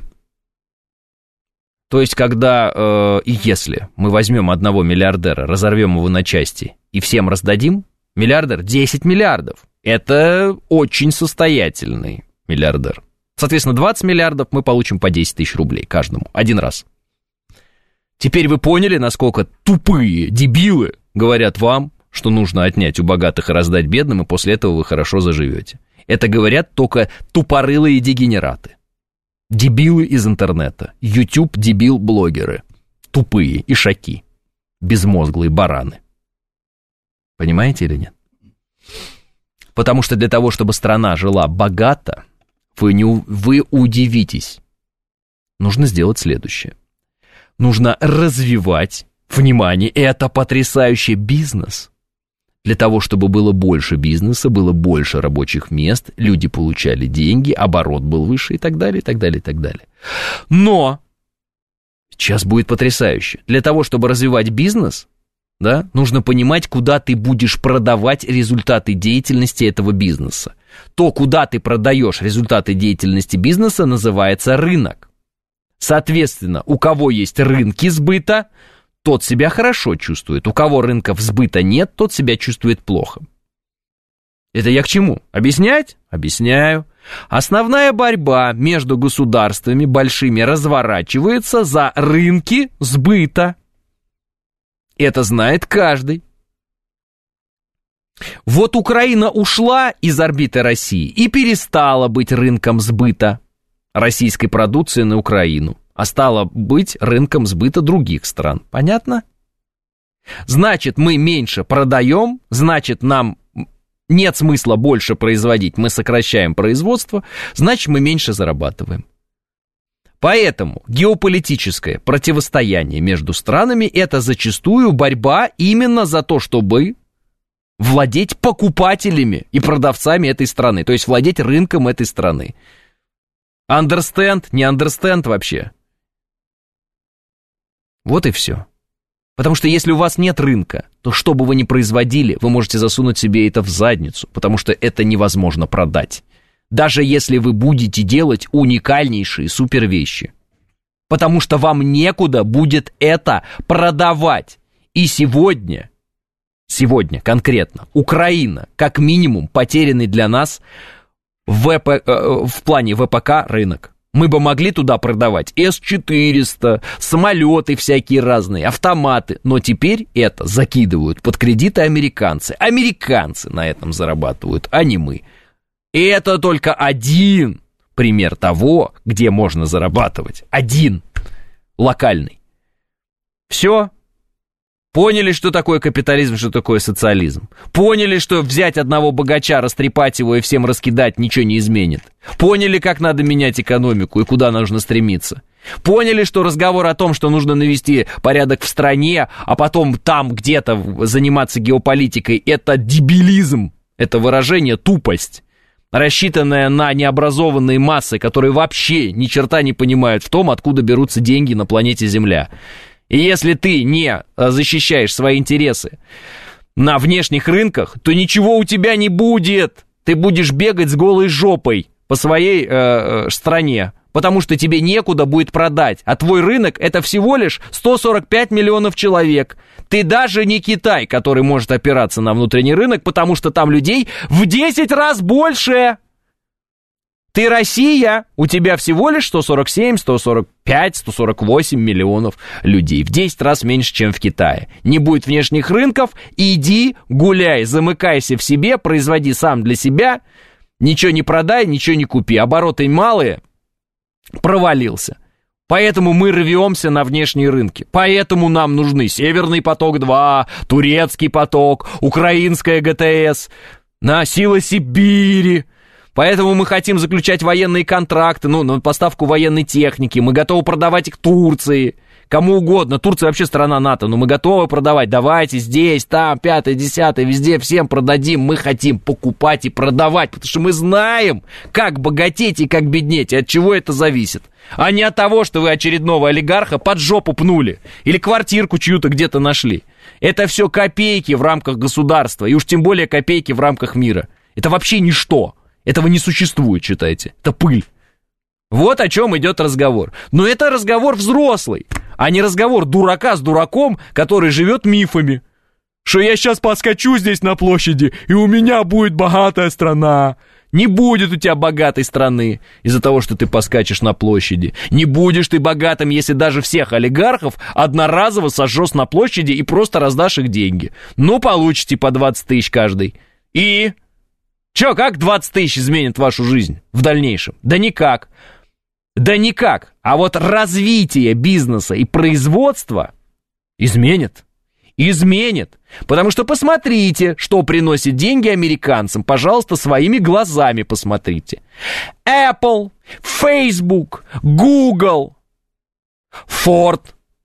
То есть, когда и если мы возьмем одного миллиардера, разорвем его на части и всем раздадим, миллиардер 10 миллиардов. Это очень состоятельный миллиардер. Соответственно, 20 миллиардов мы получим по 10 тысяч рублей каждому. Один раз. Теперь вы поняли, насколько тупые дебилы говорят вам, что нужно отнять у богатых и раздать бедным, и после этого вы хорошо заживете. Это говорят только тупорылые дегенераты. Дебилы из интернета. YouTube дебил-блогеры. Тупые ишаки. Безмозглые бараны. Понимаете или нет? Потому что для того, чтобы страна жила богато, вы удивитесь. Нужно сделать следующее. Нужно развивать, внимание, это потрясающий бизнес. Для того, чтобы было больше бизнеса, было больше рабочих мест, люди получали деньги, оборот был выше и так далее, и так далее, и так далее. Но сейчас будет потрясающе. Для того, чтобы развивать бизнес, да, нужно понимать, куда ты будешь продавать результаты деятельности этого бизнеса. То, куда ты продаешь результаты деятельности бизнеса, называется рынок. Соответственно, у кого есть рынки сбыта, тот себя хорошо чувствует. У кого рынков сбыта нет, тот себя чувствует плохо. Это я к чему? Объяснять? Объясняю. Основная борьба между государствами большими разворачивается за рынки сбыта. Это знает каждый. Вот Украина ушла из орбиты России и перестала быть рынком сбыта российской продукции на Украину, а стала быть рынком сбыта других стран. Понятно? Значит, мы меньше продаем, значит, нам нет смысла больше производить, мы сокращаем производство, значит, мы меньше зарабатываем. Поэтому геополитическое противостояние между странами – это зачастую борьба именно за то, чтобы владеть покупателями и продавцами этой страны, то есть владеть рынком этой страны. Understand, не understand вообще. Вот и все. Потому что если у вас нет рынка, то что бы вы ни производили, вы можете засунуть себе это в задницу, потому что это невозможно продать. Даже если вы будете делать уникальнейшие супервещи. Потому что вам некуда будет это продавать. И сегодня конкретно, Украина, как минимум, потерянный для нас в плане ВПК рынок. Мы бы могли туда продавать С-400, самолеты всякие разные, автоматы. Но теперь это закидывают под кредиты американцы. Американцы на этом зарабатывают, а не мы. И это только один пример того, где можно зарабатывать. Один. Локальный. Все. Поняли, что такое капитализм, что такое социализм. Поняли, что взять одного богача, растрепать его и всем раскидать ничего не изменит. Поняли, как надо менять экономику и куда нужно стремиться. Поняли, что разговор о том, что нужно навести порядок в стране, а потом там где-то заниматься геополитикой, это дебилизм, это выражение тупость, рассчитанная на необразованные массы, которые вообще ни черта не понимают в том, откуда берутся деньги на планете Земля. И если ты не защищаешь свои интересы на внешних рынках, то ничего у тебя не будет. ты будешь бегать с голой жопой по своей стране, потому что тебе некуда будет продать. А твой рынок — это всего лишь 145 миллионов человек. Ты даже не Китай, который может опираться на внутренний рынок, потому что там людей в 10 раз больше. Ты Россия, у тебя всего лишь 147, 145, 148 миллионов людей. В 10 раз меньше, чем в Китае. Не будет внешних рынков, иди гуляй, замыкайся в себе, производи сам для себя, ничего не продай, ничего не купи. Обороты малые, провалился. Поэтому мы рвемся на внешние рынки. Поэтому нам нужны Северный поток-2, Турецкий поток, Украинская ГТС, Сила Сибири. Поэтому мы хотим заключать военные контракты, на поставку военной техники. Мы готовы продавать их Турции, кому угодно. Турция вообще страна НАТО, но мы готовы продавать. Давайте здесь, там, 5-е, 10-е, везде всем продадим. Мы хотим покупать и продавать, потому что мы знаем, как богатеть и как беднеть, и от чего это зависит. А не от того, что вы очередного олигарха под жопу пнули или квартирку чью-то где-то нашли. Это все копейки в рамках государства, и уж тем более копейки в рамках мира. Это вообще ничто. Этого не существует, читайте. Это пыль. Вот о чем идет разговор. Но это разговор взрослый, а не разговор дурака с дураком, который живет мифами. Что я сейчас поскочу здесь на площади, и у меня будет богатая страна. Не будет у тебя богатой страны из-за того, что ты поскачешь на площади. Не будешь ты богатым, если даже всех олигархов одноразово сожжешь на площади и просто раздашь их деньги. Ну, получите по 20 тысяч каждый. И... Чё, как 20 тысяч изменит вашу жизнь в дальнейшем? Да никак. Да никак. А вот развитие бизнеса и производства изменит. Изменит. Потому что посмотрите, что приносит деньги американцам. Пожалуйста, своими глазами посмотрите. Apple, Facebook, Google, Ford.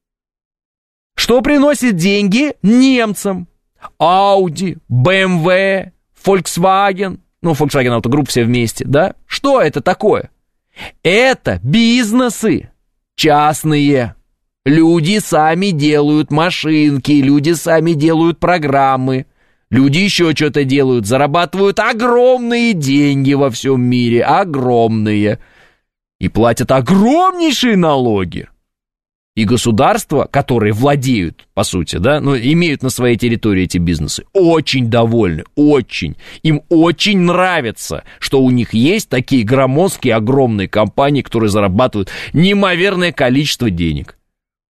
Что приносит деньги немцам? Audi, BMW, Volkswagen, Volkswagen Автогрупп все вместе, да? Что это такое? Это бизнесы частные. Люди сами делают машинки, люди сами делают программы, люди еще что-то делают, зарабатывают огромные деньги во всем мире, огромные. И платят огромнейшие налоги. И государства, которые владеют, по сути, да, имеют на своей территории эти бизнесы, очень довольны, очень. Им очень нравится, что у них есть такие громоздкие, огромные компании, которые зарабатывают неимоверное количество денег.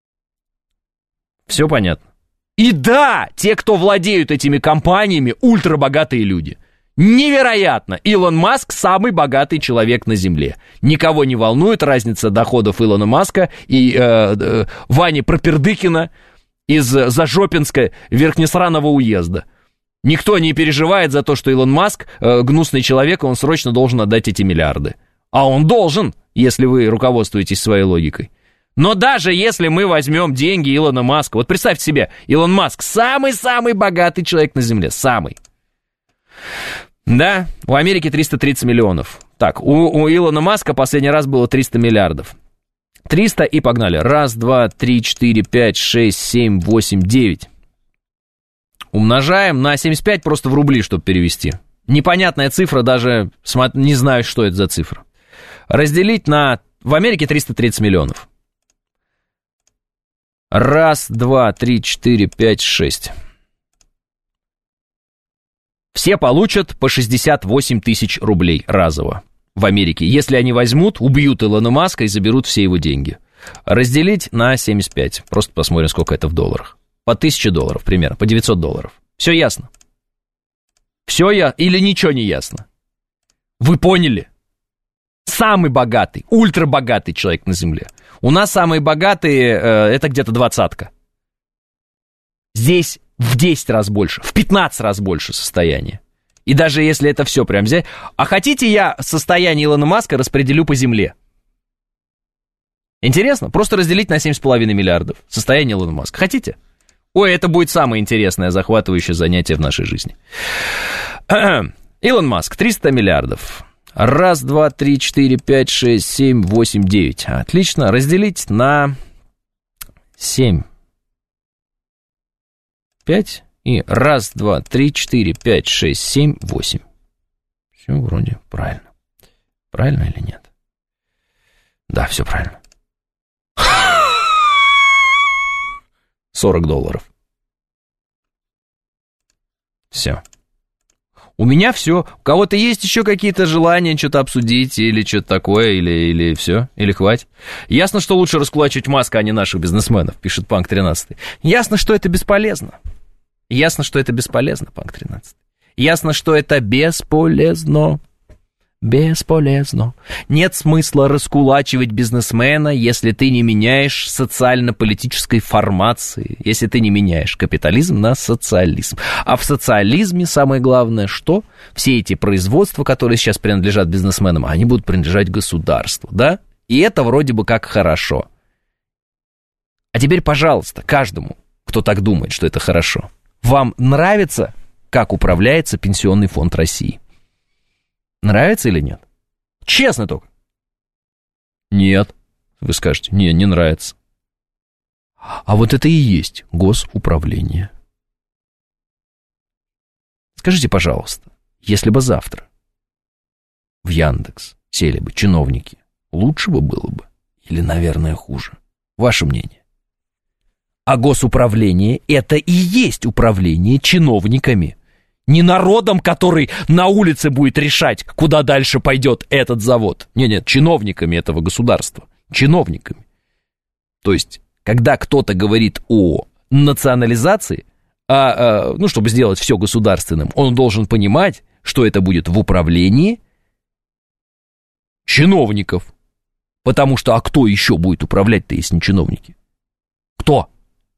Все понятно. И да, те, кто владеют этими компаниями, ультрабогатые люди. Невероятно! Илон Маск самый богатый человек на Земле. Никого не волнует разница доходов Илона Маска и Вани Пропердыкина из Зажопинска Верхнесраного уезда. Никто не переживает за то, что Илон Маск гнусный человек, и он срочно должен отдать эти миллиарды. А он должен, если вы руководствуетесь своей логикой. Но даже если мы возьмем деньги Илона Маска, вот представьте себе, Илон Маск самый-самый богатый человек на Земле, самый. Да, у Америки 330 миллионов. Так, у Илона Маска последний раз было 300 миллиардов. 300 и погнали. 1, 2, 3, 4, 5, 6, 7, 8, 9. Умножаем на 75 просто в рубли, чтобы перевести. Непонятная цифра, даже не знаю, что это за цифра. Разделить на... В Америке 330 миллионов. 1, 2, 3, 4, 5, 6. Все получат по 68 тысяч рублей разово в Америке. Если они возьмут, убьют Илона Маска и заберут все его деньги. Разделить на 75. Просто посмотрим, сколько это в долларах. По $1000 примерно, по $900. Все ясно? Все или ничего не ясно? Вы поняли? Самый богатый, ультрабогатый человек на Земле. У нас самые богатые, это где-то 20-ка. Здесь в 10 раз больше, в 15 раз больше состояние. И даже если это все прям взять... А хотите, я состояние Илона Маска распределю по земле? Интересно? Просто разделить на 7,5 миллиардов состояние Илона Маска. Хотите? Ой, это будет самое интересное, захватывающее занятие в нашей жизни. Илон Маск, 300 миллиардов. 1, 2, 3, 4, 5, 6, 7, 8, 9. Отлично. Разделить на 7. 5 и 1, 2, 3, 4, 5, 6, 7, 8. Все вроде правильно. Правильно или нет? Да, все правильно. $40. Все. У меня все. У кого-то есть еще какие-то желания что-то обсудить или что-то такое, или все, или хватит? Ясно, что лучше раскулачивать Маска, а не наших бизнесменов, пишет Панк 13. Ясно, что это бесполезно. Ясно, что это бесполезно, Панк 13. Ясно, что это бесполезно. Бесполезно. Нет смысла раскулачивать бизнесмена, если ты не меняешь социально-политической формации, если ты не меняешь капитализм на социализм. А в социализме самое главное, что все эти производства, которые сейчас принадлежат бизнесменам, они будут принадлежать государству, да? И это вроде бы как хорошо. А теперь, пожалуйста, каждому, кто так думает, что это хорошо, вам нравится, как управляется Пенсионный фонд России? Нравится или нет? Честно только. Нет. Вы скажете, не нравится. А вот это и есть госуправление. Скажите, пожалуйста, если бы завтра в Яндекс сели бы чиновники, лучше бы было бы или, наверное, хуже? Ваше мнение. А госуправление – это и есть управление чиновниками. Не народом, который на улице будет решать, куда дальше пойдет этот завод. Нет, чиновниками этого государства. Чиновниками. То есть, когда кто-то говорит о национализации, чтобы сделать все государственным, он должен понимать, что это будет в управлении чиновников. Потому что, а кто еще будет управлять-то, если не чиновники? Кто?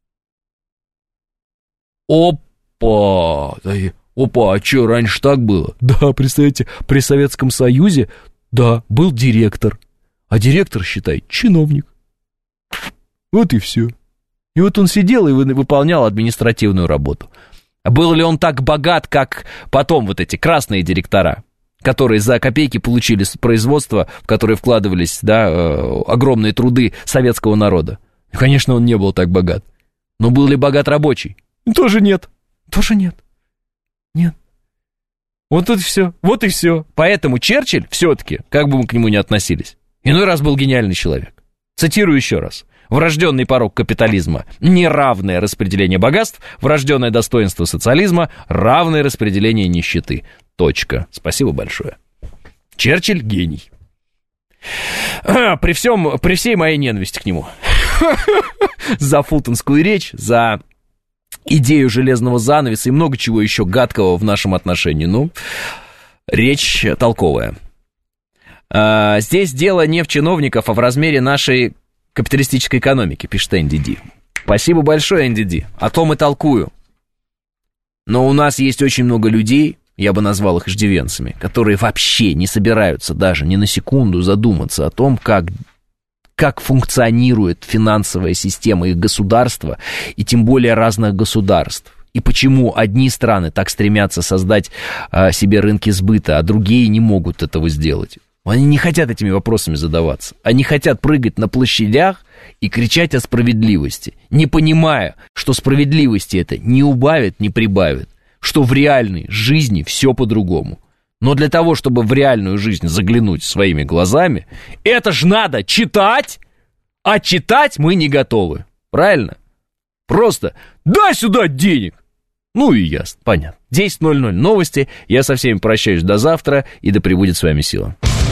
Опа, а что, раньше так было? Да, представляете, при Советском Союзе, да, был директор. А директор, считай, чиновник. Вот и все. И вот он сидел и выполнял административную работу. А был ли он так богат, как потом вот эти красные директора, которые за копейки получили производство, в которое вкладывались, да, огромные труды советского народа? Конечно, он не был так богат. Но был ли богат рабочий? Тоже нет. Тоже нет. Нет. Вот это все. Вот и все. Поэтому Черчилль все-таки, как бы мы к нему ни относились, иной раз был гениальный человек. Цитирую еще раз. Врожденный порок капитализма – неравное распределение богатств, врожденное достоинство социализма – равное распределение нищеты. Точка. Спасибо большое. Черчилль – гений. При всей моей ненависти к нему. За фултонскую речь, за идею железного занавеса и много чего еще гадкого в нашем отношении. Ну, речь толковая. Здесь дело не в чиновниках, а в размере нашей капиталистической экономики, пишет Энди Ди. Спасибо большое, Энди Ди. О том и толкую. Но у нас есть очень много людей, я бы назвал их иждивенцами, которые вообще не собираются даже ни на секунду задуматься о том, как функционирует финансовая система их государства, и тем более разных государств. И почему одни страны так стремятся создать себе рынки сбыта, а другие не могут этого сделать. Они не хотят этими вопросами задаваться. Они хотят прыгать на площадях и кричать о справедливости, не понимая, что справедливости это не убавит, не прибавит, что в реальной жизни все по-другому. Но для того, чтобы в реальную жизнь заглянуть своими глазами, это ж надо читать, а читать мы не готовы. Правильно? Просто дай сюда денег. Ну и ясно, понятно. 10:00 новости. Я со всеми прощаюсь до завтра, и да пребудет с вами сила.